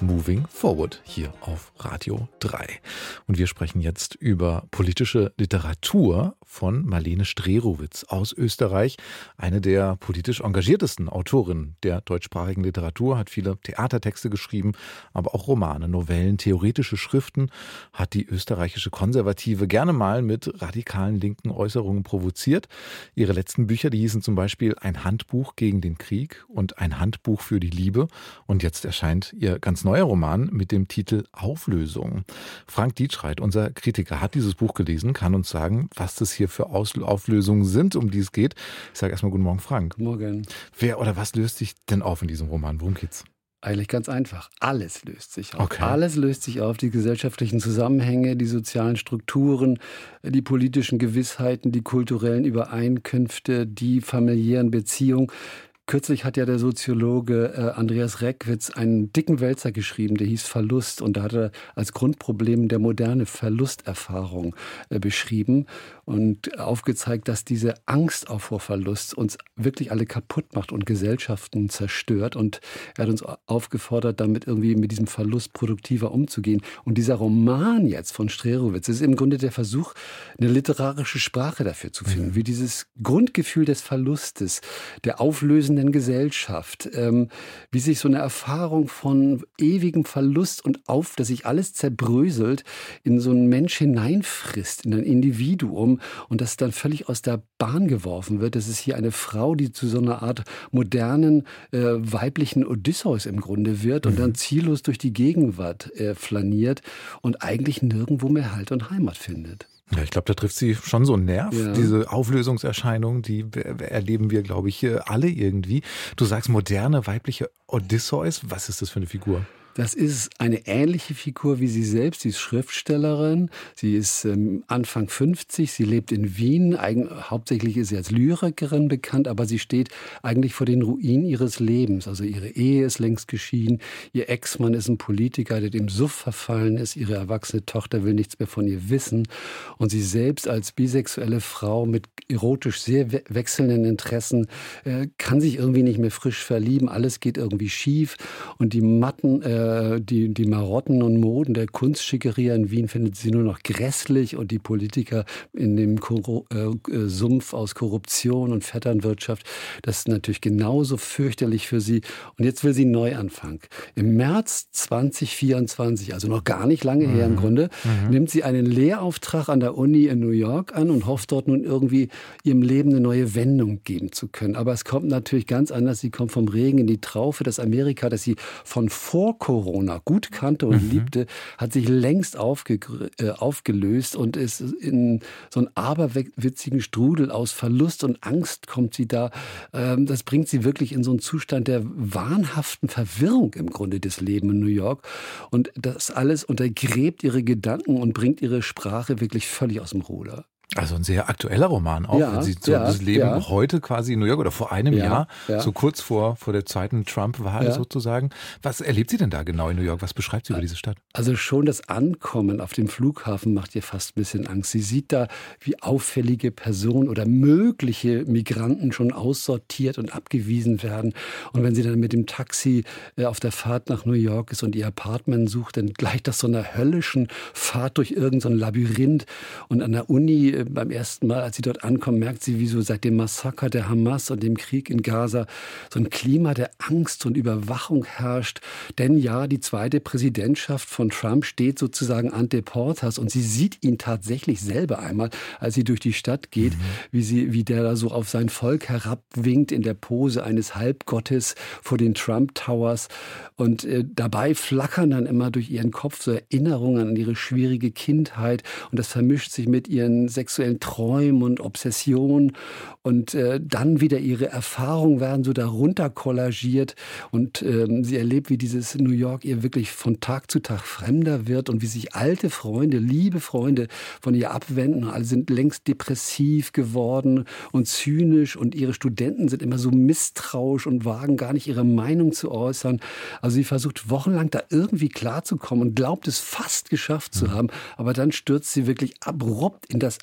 Moving Forward hier auf Radio drei. Und wir sprechen jetzt über politische Literatur von Marlene Strerowitz aus Österreich. Eine der politisch engagiertesten Autorinnen der deutschsprachigen Literatur, hat viele Theatertexte geschrieben, aber auch Romane, Novellen, theoretische Schriften, hat die österreichische Konservative gerne mal mit radikalen linken Äußerungen provoziert. Ihre letzten Bücher, die hießen zum Beispiel Ein Handbuch gegen den Krieg und Ein Handbuch für die Liebe. Und jetzt erscheint ihr ganz neuer Roman mit dem Titel Auflösung. Frank Dietschreit, unser Kritiker, hat dieses Buch gelesen, kann uns sagen, was das hier für Auflösungen sind, um die es geht. Ich sage erstmal guten Morgen, Frank. Guten Morgen. Wer oder was löst sich denn auf in diesem Roman? Worum geht's? Eigentlich ganz einfach. Alles löst sich auf. Okay. Alles löst sich auf. Die gesellschaftlichen Zusammenhänge, die sozialen Strukturen, die politischen Gewissheiten, die kulturellen Übereinkünfte, die familiären Beziehungen. Kürzlich hat ja der Soziologe äh, Andreas Reckwitz einen dicken Wälzer geschrieben, der hieß Verlust. Und da hat er als Grundproblem der moderne Verlusterfahrung äh, beschrieben und aufgezeigt, dass diese Angst auch vor Verlust uns wirklich alle kaputt macht und Gesellschaften zerstört. Und er hat uns aufgefordert, damit irgendwie mit diesem Verlust produktiver umzugehen. Und dieser Roman jetzt von Strerowitz ist im Grunde der Versuch, eine literarische Sprache dafür zu finden, mhm. wie dieses Grundgefühl des Verlustes, der auflösenden Gesellschaft, ähm, wie sich so eine Erfahrung von ewigem Verlust und auf, dass sich alles zerbröselt, in so einen Mensch hineinfrisst, in ein Individuum und das dann völlig aus der Bahn geworfen wird. Das ist hier eine Frau, die zu so einer Art modernen äh, weiblichen Odysseus im Grunde wird und dann ziellos durch die Gegenwart äh, flaniert und eigentlich nirgendwo mehr Halt und Heimat findet. Ja, ich glaube, da trifft sie schon so einen Nerv. Ja. Diese Auflösungserscheinung, die erleben wir, glaube ich, alle irgendwie. Du sagst moderne weibliche Odysseus. Was ist das für eine Figur? Das ist eine ähnliche Figur wie sie selbst. Sie ist Schriftstellerin. Sie ist ähm, Anfang fünfzig. Sie lebt in Wien. Eig- hauptsächlich ist sie als Lyrikerin bekannt, aber sie steht eigentlich vor den Ruinen ihres Lebens. Also ihre Ehe ist längst geschieden. Ihr Ex-Mann ist ein Politiker, der dem Suff verfallen ist. Ihre erwachsene Tochter will nichts mehr von ihr wissen. Und sie selbst als bisexuelle Frau mit erotisch sehr we- wechselnden Interessen äh, kann sich irgendwie nicht mehr frisch verlieben. Alles geht irgendwie schief. Und die Matten äh, Die, die Marotten und Moden der Kunstschickeria in Wien findet sie nur noch grässlich und die Politiker in dem Kor- äh, Sumpf aus Korruption und Vetternwirtschaft, das ist natürlich genauso fürchterlich für sie. Und jetzt will sie einen Neuanfang. Im März zwanzig vierundzwanzig, also noch gar nicht lange mhm. her im Grunde, mhm. nimmt sie einen Lehrauftrag an der Uni in New York an und hofft dort nun irgendwie ihrem Leben eine neue Wendung geben zu können. Aber es kommt natürlich ganz anders. Sie kommt vom Regen in die Traufe. Das Amerika, das sie von vor Corona gut kannte und mhm. liebte, hat sich längst aufge, äh, aufgelöst und ist in so einen aberwitzigen Strudel aus Verlust und Angst kommt sie da. Ähm, das bringt sie wirklich in so einen Zustand der wahnhaften Verwirrung im Grunde des Lebens in New York. Und das alles untergräbt ihre Gedanken und bringt ihre Sprache wirklich völlig aus dem Ruder. Also ein sehr aktueller Roman auch. Ja, Sie so ja, das Leben ja. heute quasi in New York oder vor einem ja, Jahr, ja. so kurz vor, vor der zweiten Trump-Wahl ja. sozusagen. Was erlebt sie denn da genau in New York? Was beschreibt sie über diese Stadt? Also schon das Ankommen auf dem Flughafen macht ihr fast ein bisschen Angst. Sie sieht da, wie auffällige Personen oder mögliche Migranten schon aussortiert und abgewiesen werden. Und wenn sie dann mit dem Taxi auf der Fahrt nach New York ist und ihr Apartment sucht, dann gleicht das so einer höllischen Fahrt durch irgendein Labyrinth. Und an der Uni beim ersten Mal, als sie dort ankommt, merkt sie, wie so seit dem Massaker der Hamas und dem Krieg in Gaza so ein Klima der Angst und Überwachung herrscht. Denn ja, die zweite Präsidentschaft von Trump steht sozusagen ante portas und sie sieht ihn tatsächlich selber einmal, als sie durch die Stadt geht, mhm. wie, sie, wie der da so auf sein Volk herabwinkt in der Pose eines Halbgottes vor den Trump Towers. Und äh, dabei flackern dann immer durch ihren Kopf so Erinnerungen an ihre schwierige Kindheit und das vermischt sich mit ihren sexuellen Träumen und Obsessionen und äh, dann wieder ihre Erfahrungen werden so darunter kollagiert und ähm, sie erlebt, wie dieses New York ihr wirklich von Tag zu Tag fremder wird und wie sich alte Freunde, liebe Freunde von ihr abwenden. Alle sind längst depressiv geworden und zynisch und ihre Studenten sind immer so misstrauisch und wagen gar nicht ihre Meinung zu äußern. Also sie versucht wochenlang da irgendwie klarzukommen und glaubt es fast geschafft zu haben, aber dann stürzt sie wirklich abrupt in das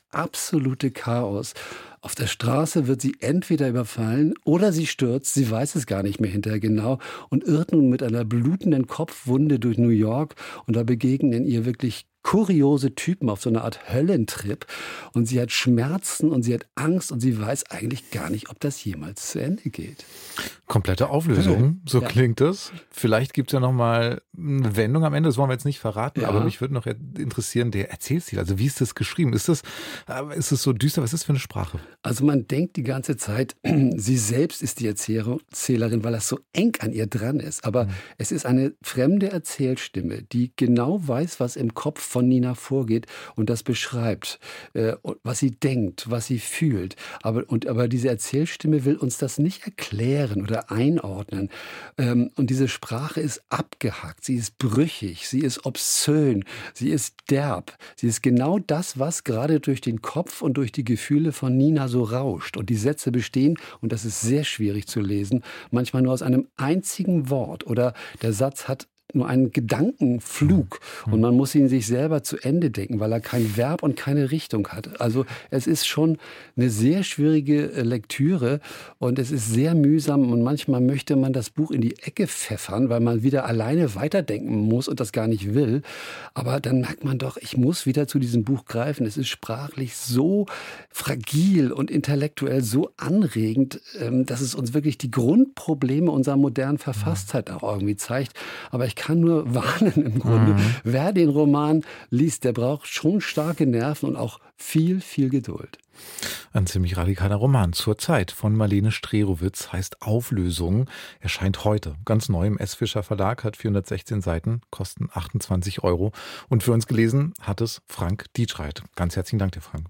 absolute Chaos. Auf der Straße wird sie entweder überfallen oder sie stürzt, sie weiß es gar nicht mehr hinterher genau und irrt nun mit einer blutenden Kopfwunde durch New York und da begegnen ihr wirklich kuriose Typen auf so eine Art Höllentrip und sie hat Schmerzen und sie hat Angst und sie weiß eigentlich gar nicht, ob das jemals zu Ende geht. Komplette Auflösung, so ja. klingt es. Vielleicht gibt es ja noch mal eine Wendung am Ende, das wollen wir jetzt nicht verraten, ja. aber mich würde noch interessieren, der Erzählstil, also wie ist das geschrieben? Ist das, ist das so düster? Was ist das für eine Sprache? Also man denkt die ganze Zeit, sie selbst ist die Erzählerin, weil das so eng an ihr dran ist. Aber mhm. es ist eine fremde Erzählstimme, die genau weiß, was im Kopf von Nina vorgeht und das beschreibt, äh, was sie denkt, was sie fühlt. Aber, und, aber diese Erzählstimme will uns das nicht erklären oder einordnen. Ähm, und diese Sprache ist abgehackt, sie ist brüchig, sie ist obszön, sie ist derb. Sie ist genau das, was gerade durch den Kopf und durch die Gefühle von Nina so rauscht. Und die Sätze bestehen, und das ist sehr schwierig zu lesen, manchmal nur aus einem einzigen Wort. Oder der Satz hat nur einen Gedankenflug und man muss ihn sich selber zu Ende denken, weil er kein Verb und keine Richtung hat. Also es ist schon eine sehr schwierige Lektüre und es ist sehr mühsam und manchmal möchte man das Buch in die Ecke pfeffern, weil man wieder alleine weiterdenken muss und das gar nicht will. Aber dann merkt man doch, ich muss wieder zu diesem Buch greifen. Es ist sprachlich so fragil und intellektuell so anregend, dass es uns wirklich die Grundprobleme unserer modernen Verfasstheit auch irgendwie zeigt. Aber ich kann nur warnen im Grunde. Mhm. Wer den Roman liest, der braucht schon starke Nerven und auch viel, viel Geduld. Ein ziemlich radikaler Roman zur Zeit von Marlene Strerowitz, heißt Auflösung, erscheint heute ganz neu im S. Fischer Verlag, hat vierhundertsechzehn Seiten, kosten achtundzwanzig Euro und für uns gelesen hat es Frank Dietreit. Ganz herzlichen Dank dir, Frank.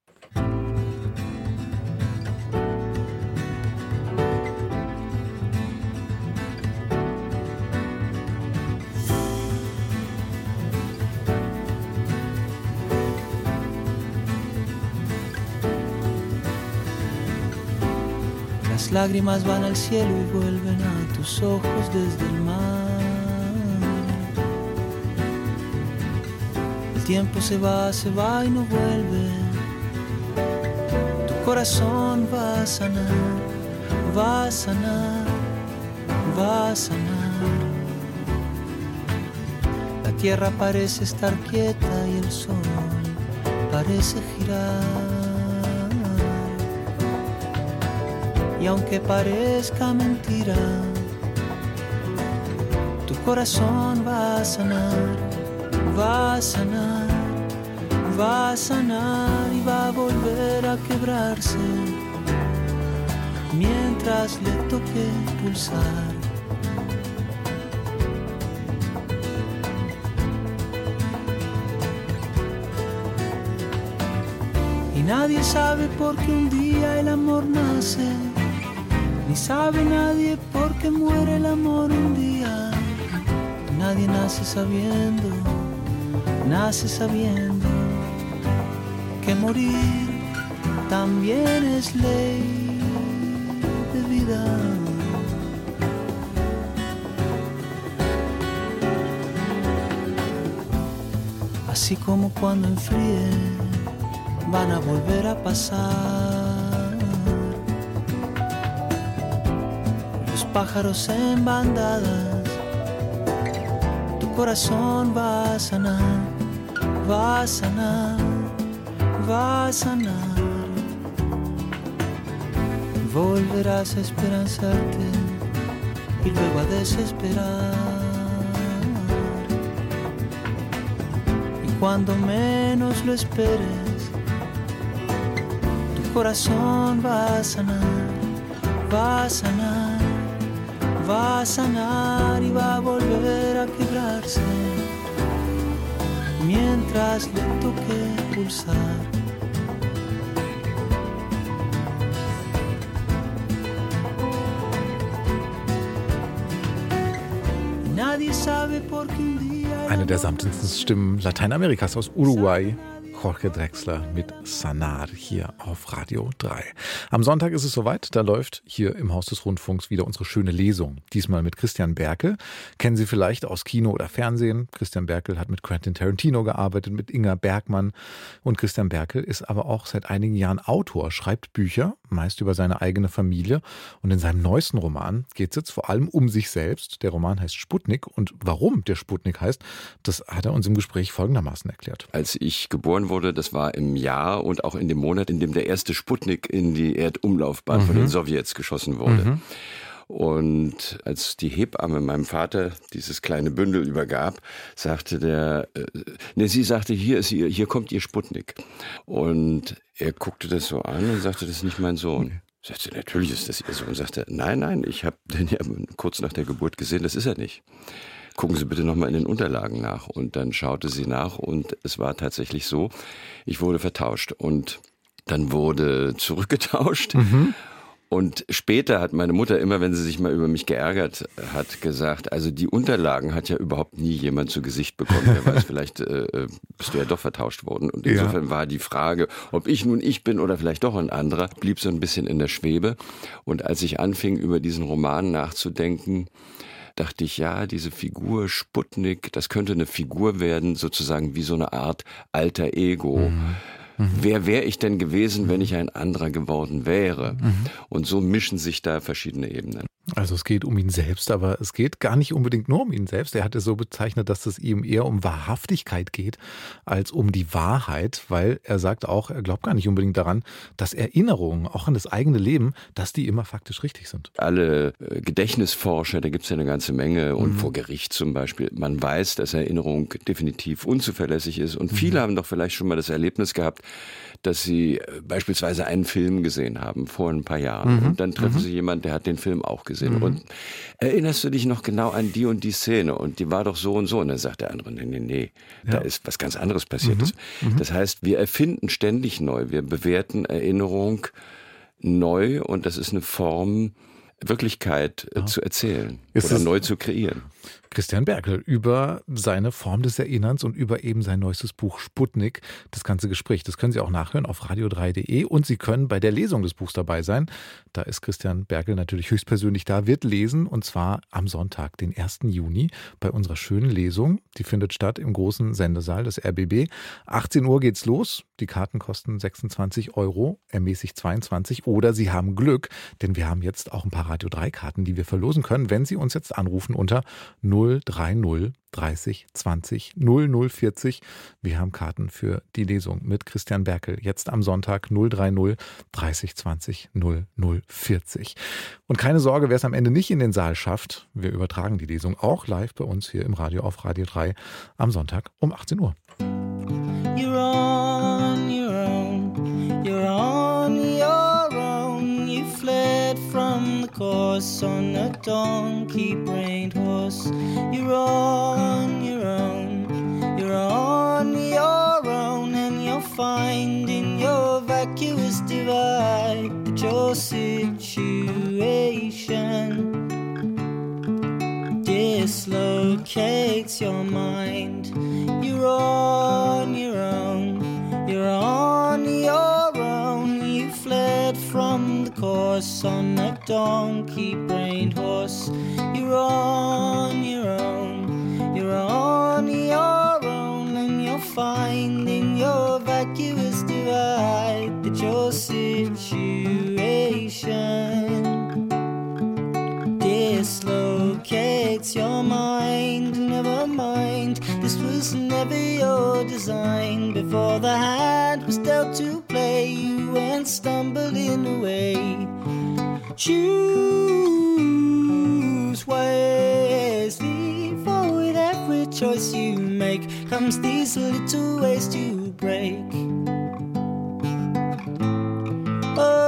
Las lágrimas van al cielo y vuelven a tus ojos desde el mar. El tiempo se va, se va y no vuelve. Tu corazón va a sanar, va a sanar, va a sanar. La tierra parece estar quieta y el sol parece girar. Y aunque parezca mentira, tu corazón va a sanar, va a sanar, va a sanar y va a volver a quebrarse mientras le toque pulsar. Y nadie sabe por qué un día el amor nace. Ni sabe nadie por qué muere el amor un día. Nadie nace sabiendo, nace sabiendo que morir también es ley de vida. Así como cuando enfríe van a volver a pasar. Pájaros en bandadas, tu corazón va a sanar, va a sanar, va a sanar. Volverás a esperanzarte y luego a desesperar. Y cuando menos lo esperes, tu corazón va a sanar, va a sanar. Va a sanar y va a volver a quebrarse mientras le toque pulsar. Nadie sabe por qué un día. Eine der samtendsten Stimmen Lateinamerikas aus Uruguay. Jorge Drexler mit Sanar hier auf Radio drei. Am Sonntag ist es soweit, da läuft hier im Haus des Rundfunks wieder unsere schöne Lesung. Diesmal mit Christian Berkel. Kennen Sie vielleicht aus Kino oder Fernsehen. Christian Berkel hat mit Quentin Tarantino gearbeitet, mit Ingmar Bergman. Und Christian Berkel ist aber auch seit einigen Jahren Autor, schreibt Bücher, meist über seine eigene Familie. Und in seinem neuesten Roman geht es jetzt vor allem um sich selbst. Der Roman heißt Sputnik. Und warum der Sputnik heißt, das hat er uns im Gespräch folgendermaßen erklärt. Als ich geboren wurde, das war im Jahr und auch in dem Monat, in dem der erste Sputnik in die Erdumlaufbahn mhm. von den Sowjets geschossen wurde. Mhm. Und als die Hebamme meinem Vater dieses kleine Bündel übergab, sagte der, äh, ne, sie sagte, hier ist ihr, hier kommt ihr Sputnik. Und er guckte das so an und sagte, das ist nicht mein Sohn. Ich sagte, natürlich ist das ihr Sohn. Und sagte, nein, nein, ich habe den ja kurz nach der Geburt gesehen, das ist er nicht. Gucken Sie bitte nochmal in den Unterlagen nach. Und dann schaute sie nach und es war tatsächlich so, ich wurde vertauscht und dann wurde zurückgetauscht. Mhm. Und später hat meine Mutter immer, wenn sie sich mal über mich geärgert hat, gesagt, also die Unterlagen hat ja überhaupt nie jemand zu Gesicht bekommen. Wer weiß, vielleicht äh, bist du ja doch vertauscht worden. Und insofern ja. war die Frage, ob ich nun ich bin oder vielleicht doch ein anderer, blieb so ein bisschen in der Schwebe. Und als ich anfing, über diesen Roman nachzudenken, dachte ich, ja, diese Figur Sputnik, das könnte eine Figur werden, sozusagen wie so eine Art alter Ego. Mhm. Mhm. Wer wäre ich denn gewesen, wenn ich ein anderer geworden wäre? Mhm. Und so mischen sich da verschiedene Ebenen. Also es geht um ihn selbst, aber es geht gar nicht unbedingt nur um ihn selbst. Er hat es so bezeichnet, dass es ihm eher um Wahrhaftigkeit geht, als um die Wahrheit, weil er sagt auch, er glaubt gar nicht unbedingt daran, dass Erinnerungen, auch an das eigene Leben, dass die immer faktisch richtig sind. Alle Gedächtnisforscher, da gibt es ja eine ganze Menge und mhm. vor Gericht zum Beispiel, man weiß, dass Erinnerung definitiv unzuverlässig ist und mhm. viele haben doch vielleicht schon mal das Erlebnis gehabt, dass sie beispielsweise einen Film gesehen haben vor ein paar Jahren mhm. und dann treffen mhm. sie jemanden, der hat den Film auch gesehen. Mhm. Und erinnerst du dich noch genau an die und die Szene und die war doch so und so. Und dann sagt der andere, nee, nee, nee, ja. da ist was ganz anderes passiert. Mhm. Mhm. Das heißt, wir erfinden ständig neu, wir bewerten Erinnerung neu und das ist eine Form, Wirklichkeit ja. zu erzählen ist oder neu zu kreieren. Christian Berkel über seine Form des Erinnerns und über eben sein neuestes Buch Sputnik, das ganze Gespräch. Das können Sie auch nachhören auf radio drei punkt de und Sie können bei der Lesung des Buchs dabei sein. Da ist Christian Berkel natürlich höchstpersönlich da, wird lesen und zwar am Sonntag, den ersten Juni, bei unserer schönen Lesung. Die findet statt im großen Sendesaal des R B B. achtzehn Uhr geht's los. Die Karten kosten sechsundzwanzig Euro, ermäßigt zweiundzwanzig oder Sie haben Glück, denn wir haben jetzt auch ein paar Radio drei Karten, die wir verlosen können, wenn Sie uns jetzt anrufen unter null drei null dreißig zwanzig null null vierzig. Wir haben Karten für die Lesung mit Christian Berkel. Jetzt am Sonntag null drei null dreißig zwanzig null null vierzig. Und keine Sorge, wer es am Ende nicht in den Saal schafft, wir übertragen die Lesung auch live bei uns hier im Radio auf Radio drei am Sonntag um achtzehn Uhr. You're on your own, you're on your own, you fled from the course on a donkey-brained horse. You're on your own, you're on your own, and you'll find in your vacuous divide that your situation dislocates your mind. You're on your own, you're on your own, you fled from the course on a donkey-brained horse. You're on your own, you're on your own, and you'll find in your vacuous divide that your situation dislocates your mind. Never mind, this was never your design. Before the hand was dealt to play, you went stumbling away. Choose wisely, for with every choice you make comes these little ways to break. Oh,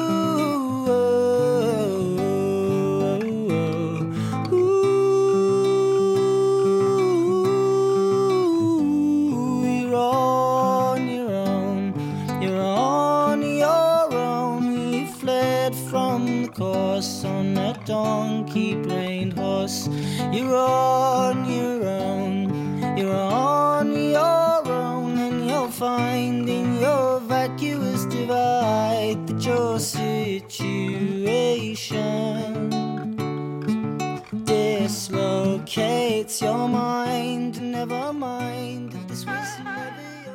on a donkey-brained horse. You're on your own, you're on your own, and you'll find in your vacuous divide that your situation dislocates your mind. Never mind, this was never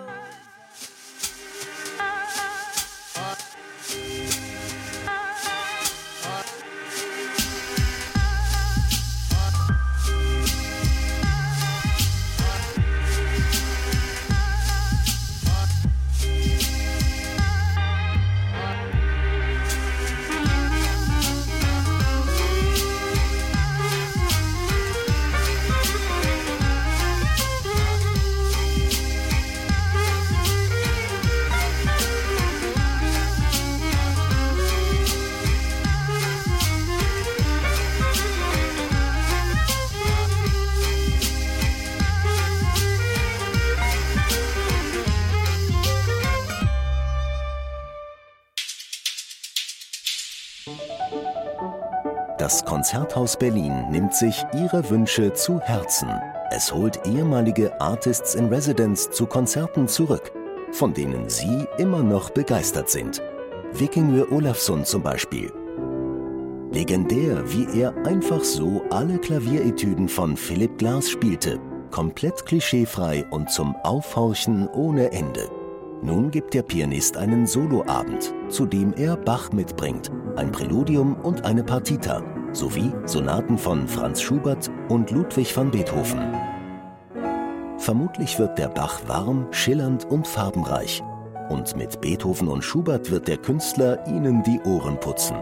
Das Konzerthaus Berlin nimmt sich ihre Wünsche zu Herzen. Es holt ehemalige Artists in Residence zu Konzerten zurück, von denen sie immer noch begeistert sind. Vikingur Olafsson zum Beispiel. Legendär, wie er einfach so alle Klavieretüden von Philipp Glass spielte. Komplett klischeefrei und zum Aufhorchen ohne Ende. Nun gibt der Pianist einen Soloabend, zu dem er Bach mitbringt, ein Präludium und eine Partita, sowie Sonaten von Franz Schubert und Ludwig van Beethoven. Vermutlich wird der Bach warm, schillernd und farbenreich. Und mit Beethoven und Schubert wird der Künstler ihnen die Ohren putzen.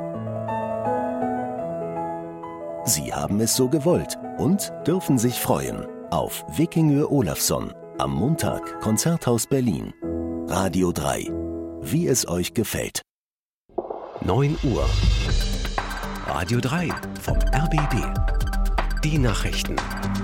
Sie haben es so gewollt und dürfen sich freuen auf Vikingur Olafsson am Montag, Konzerthaus Berlin. Radio drei. Wie es euch gefällt. neun Uhr. Radio drei vom R B B. Die Nachrichten.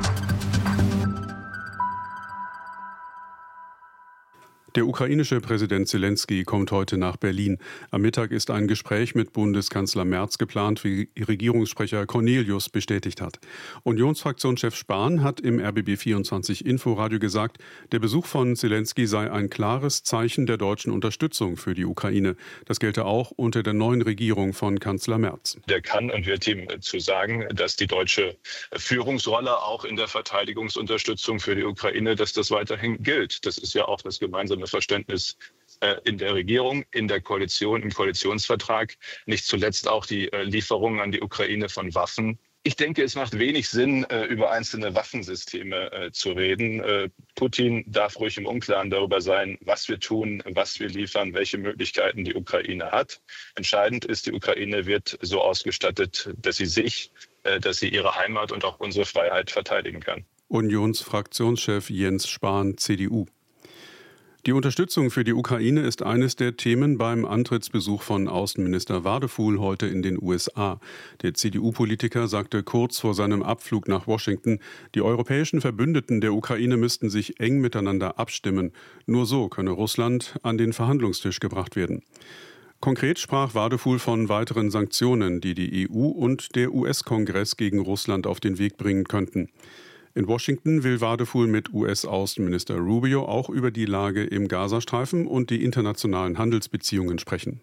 Der ukrainische Präsident Zelensky kommt heute nach Berlin. Am Mittag ist ein Gespräch mit Bundeskanzler Merz geplant, wie Regierungssprecher Cornelius bestätigt hat. Unionsfraktionschef Spahn hat im R B B vierundzwanzig Inforadio gesagt, der Besuch von Zelensky sei ein klares Zeichen der deutschen Unterstützung für die Ukraine. Das gelte auch unter der neuen Regierung von Kanzler Merz. Der kann und wird ihm zu sagen, dass die deutsche Führungsrolle auch in der Verteidigungsunterstützung für die Ukraine, dass das weiterhin gilt. Das ist ja auch das gemeinsame Verständnis äh, in der Regierung, in der Koalition, im Koalitionsvertrag, nicht zuletzt auch die äh, Lieferungen an die Ukraine von Waffen. Ich denke, es macht wenig Sinn, äh, über einzelne Waffensysteme äh, zu reden. Äh, Putin darf ruhig im Unklaren darüber sein, was wir tun, was wir liefern, welche Möglichkeiten die Ukraine hat. Entscheidend ist, die Ukraine wird so ausgestattet, dass sie sich, äh, dass sie ihre Heimat und auch unsere Freiheit verteidigen kann. Unionsfraktionschef Jens Spahn, C D U. Die Unterstützung für die Ukraine ist eines der Themen beim Antrittsbesuch von Außenminister Wadefuhl heute in den U S A. Der C D U-Politiker sagte kurz vor seinem Abflug nach Washington, die europäischen Verbündeten der Ukraine müssten sich eng miteinander abstimmen. Nur so könne Russland an den Verhandlungstisch gebracht werden. Konkret sprach Wadefuhl von weiteren Sanktionen, die die E U und der U S-Kongress gegen Russland auf den Weg bringen könnten. In Washington will Wadefuhl mit U S-Außenminister Rubio auch über die Lage im Gazastreifen und die internationalen Handelsbeziehungen sprechen.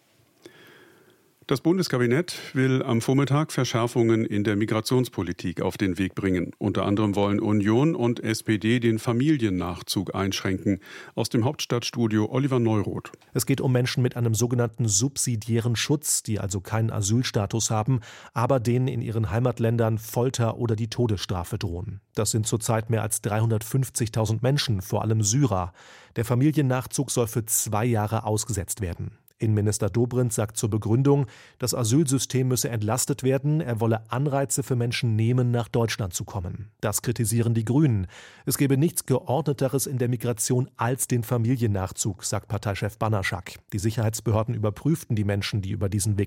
Das Bundeskabinett will am Vormittag Verschärfungen in der Migrationspolitik auf den Weg bringen. Unter anderem wollen Union und S P D den Familiennachzug einschränken. Aus dem Hauptstadtstudio Oliver Neuroth. Es geht um Menschen mit einem sogenannten subsidiären Schutz, die also keinen Asylstatus haben, aber denen in ihren Heimatländern Folter oder die Todesstrafe drohen. Das sind zurzeit mehr als dreihundertfünfzigtausend Menschen, vor allem Syrer. Der Familiennachzug soll für zwei Jahre ausgesetzt werden. Innenminister Dobrindt sagt zur Begründung, das Asylsystem müsse entlastet werden, er wolle Anreize für Menschen nehmen, nach Deutschland zu kommen. Das kritisieren die Grünen. Es gebe nichts Geordneteres in der Migration als den Familiennachzug, sagt Parteichef Banaschak. Die Sicherheitsbehörden überprüften die Menschen, die über diesen Weg